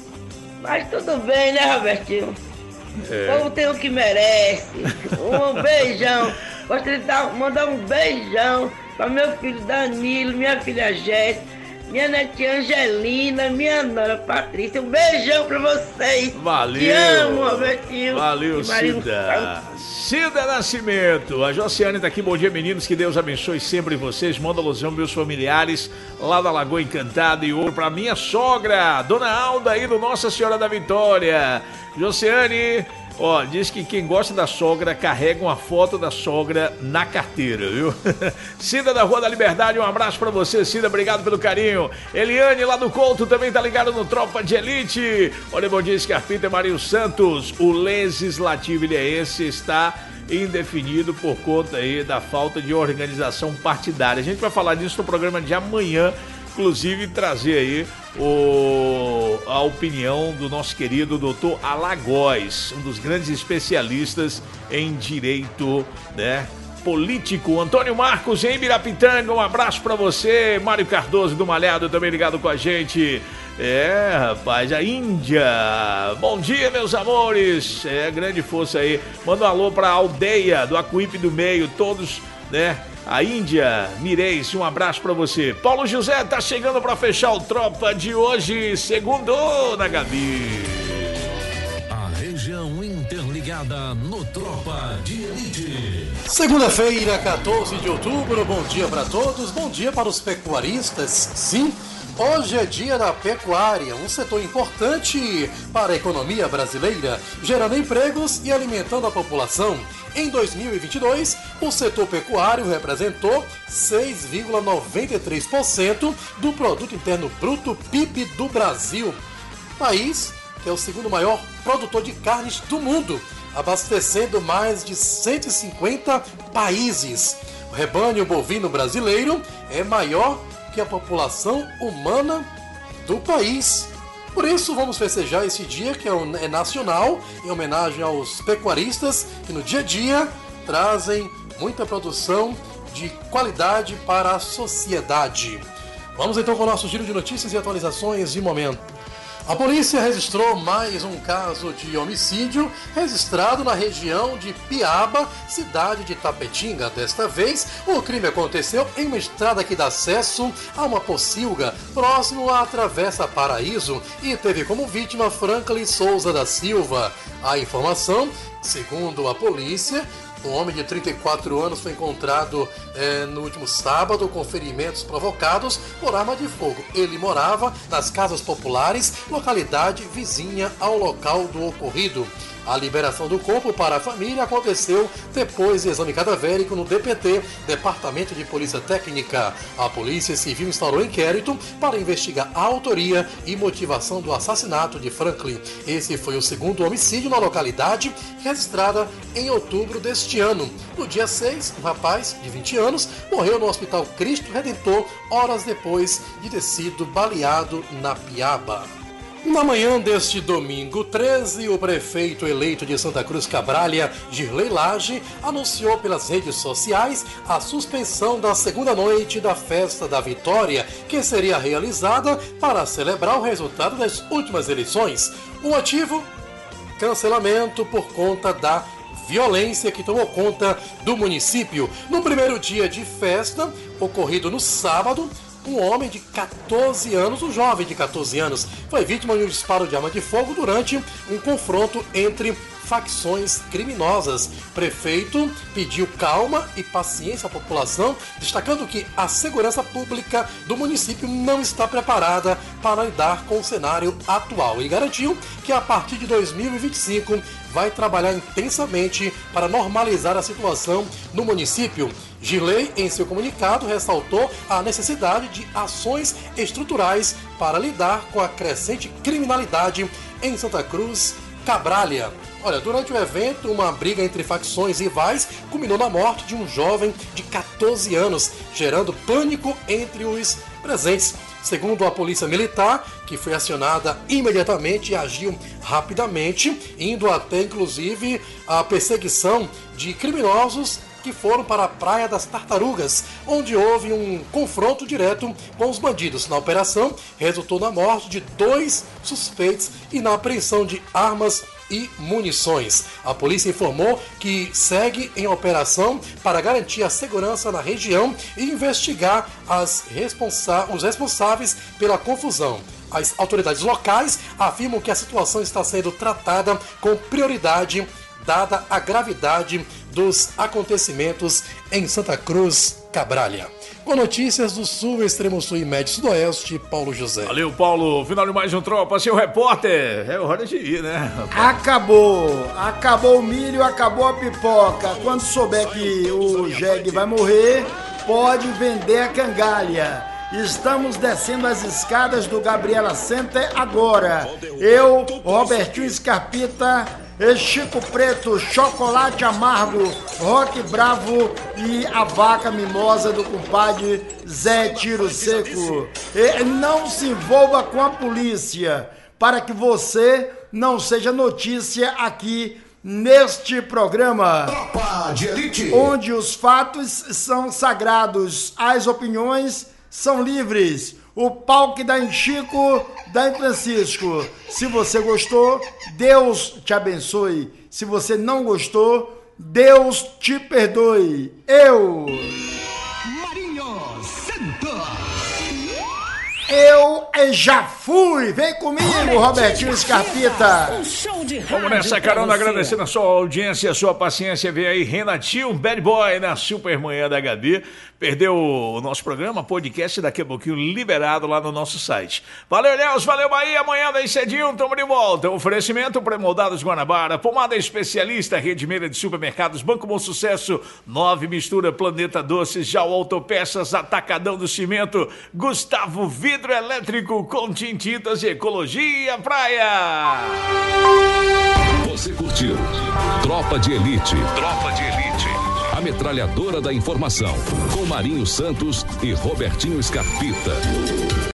Mas tudo bem, né, Robertinho? O povo tem o que merece. Um beijão. Gostaria de mandar um beijão para meu filho Danilo, minha filha Jéssica, minha netinha Angelina, minha nora Patrícia. Um beijão pra vocês. Valeu. Te amo, Robertinho. Valeu, Cida. Cida Nascimento. A Josiane tá aqui. Bom dia, meninos. Que Deus abençoe sempre vocês. Manda alusão meus familiares lá da Lagoa Encantada e ouro pra minha sogra, Dona Alda aí do Nossa Senhora da Vitória. Josiane, ó, diz que quem gosta da sogra carrega uma foto da sogra na carteira, viu? Cida da Rua da Liberdade, um abraço pra você, Cida, obrigado pelo carinho. Eliane lá do Couto também tá ligado no Tropa de Elite. Olha, bom dia, Scarpita e Marinho Santos. O Legislativo Ilhéense está indefinido por conta aí da falta de organização partidária. A gente vai falar disso no programa de amanhã, inclusive trazer aí a opinião do nosso querido doutor Alagóis, um dos grandes especialistas em direito, né, político. Antônio Marcos em Ibirapitanga, um abraço pra você. Mário Cardoso do Malhado também ligado com a gente. Rapaz, a Índia. Bom dia, meus amores. Grande força aí. Manda um alô pra aldeia do Acuípe do Meio, todos, né? A Índia, Mireis, um abraço pra você. Paulo José tá chegando pra fechar o Tropa de hoje, segundou na Gabi. A região interligada no Tropa de Elite. Segunda-feira, 14 de outubro, bom dia para todos, bom dia para os pecuaristas, sim. Hoje é dia da pecuária, um setor importante para a economia brasileira, gerando empregos e alimentando a população. Em 2022, o setor pecuário representou 6,93% do Produto Interno Bruto PIB do Brasil. País que é o segundo maior produtor de carnes do mundo, abastecendo mais de 150 países. O rebanho bovino brasileiro é maior que a população humana do país. Por isso vamos festejar esse dia que é nacional, em homenagem aos pecuaristas que no dia a dia trazem muita produção de qualidade para a sociedade. Vamos então com o nosso giro de notícias e atualizações de momento. A polícia registrou mais um caso de homicídio registrado na região de Piaba, cidade de Tapetinga. Desta vez, o crime aconteceu em uma estrada que dá acesso a uma pocilga próximo à Travessa Paraíso e teve como vítima Franklin Souza da Silva. A informação, segundo a polícia, um homem de 34 anos foi encontrado no último sábado com ferimentos provocados por arma de fogo. Ele morava nas Casas Populares, localidade vizinha ao local do ocorrido. A liberação do corpo para a família aconteceu depois de exame cadavérico no DPT, Departamento de Polícia Técnica. A Polícia Civil instaurou inquérito para investigar a autoria e motivação do assassinato de Franklin. Esse foi o segundo homicídio na localidade, registrada em outubro deste ano. No dia 6, um rapaz de 20 anos morreu no Hospital Cristo Redentor horas depois de ter sido baleado na Piaba. Na manhã deste domingo 13, o prefeito eleito de Santa Cruz Cabralha, Girlei Lage, anunciou pelas redes sociais a suspensão da segunda noite da Festa da Vitória, que seria realizada para celebrar o resultado das últimas eleições. O motivo? Cancelamento por conta da violência que tomou conta do município. No primeiro dia de festa, ocorrido no sábado, um homem de 14 anos, um jovem de 14 anos, foi vítima de um disparo de arma de fogo durante um confronto entre facções criminosas. O prefeito pediu calma e paciência à população, destacando que a segurança pública do município não está preparada para lidar com o cenário atual e garantiu que a partir de 2025 vai trabalhar intensamente para normalizar a situação no município. Girlei, em seu comunicado, ressaltou a necessidade de ações estruturais para lidar com a crescente criminalidade em Santa Cruz Cabralha. Olha, durante o evento, uma briga entre facções rivais culminou na morte de um jovem de 14 anos, gerando pânico entre os presentes. Segundo a Polícia Militar, que foi acionada imediatamente e agiu rapidamente, indo até inclusive a perseguição de criminosos que foram para a Praia das Tartarugas, onde houve um confronto direto com os bandidos. Na operação, resultou na morte de 2 suspeitos e na apreensão de armas e munições. A polícia informou que segue em operação para garantir a segurança na região e investigar os responsáveis pela confusão. As autoridades locais afirmam que a situação está sendo tratada com prioridade, dada a gravidade dos acontecimentos em Santa Cruz Cabralha. Com notícias do Sul, Extremo Sul e Médio Sudoeste, Paulo José. Valeu, Paulo. Final de mais um Tropa, seu repórter. É hora de ir, né? Acabou o milho, acabou a pipoca. Quando souber que o jegue vai morrer, pode vender a cangalha. Estamos descendo as escadas do Gabriela Center agora. Eu, Robertinho Scarpita, Chico Preto, Chocolate Amargo, Rock Bravo e a vaca mimosa do compadre Zé Tiro Seco. E não se envolva com a polícia, para que você não seja notícia aqui neste programa. Tropa de Elite. Onde os fatos são sagrados, as opiniões são livres. O pau que dá em Chico, dá em Francisco. Se você gostou, Deus te abençoe. Se você não gostou, Deus te perdoe. Eu, Marinho Santos. Eu já fui. Vem comigo, Robertinho Scarpita. Vamos nessa carona, agradecendo a sua audiência, a sua paciência. Vem aí Renatinho, Bad Boy, na Super Manhã da Gabi. Perdeu o nosso programa, podcast daqui a pouquinho liberado lá no nosso site. Valeu, Léus, valeu, Bahia. Amanhã, daí cedinho, tamo de volta. Oferecimento Pré-Moldados Guanabara, Pomada Especialista, Rede Meira de Supermercados, Banco Bom Sucesso, 9 Mistura, Planeta Doces, Jau Autopeças, Atacadão do Cimento, Gustavo Vidro Elétrico, Contim Tintas e Ecologia Praia. Você curtiu Tropa de Elite. Tropa de Elite. A metralhadora da informação, com Marinho Santos e Robertinho Scarpita.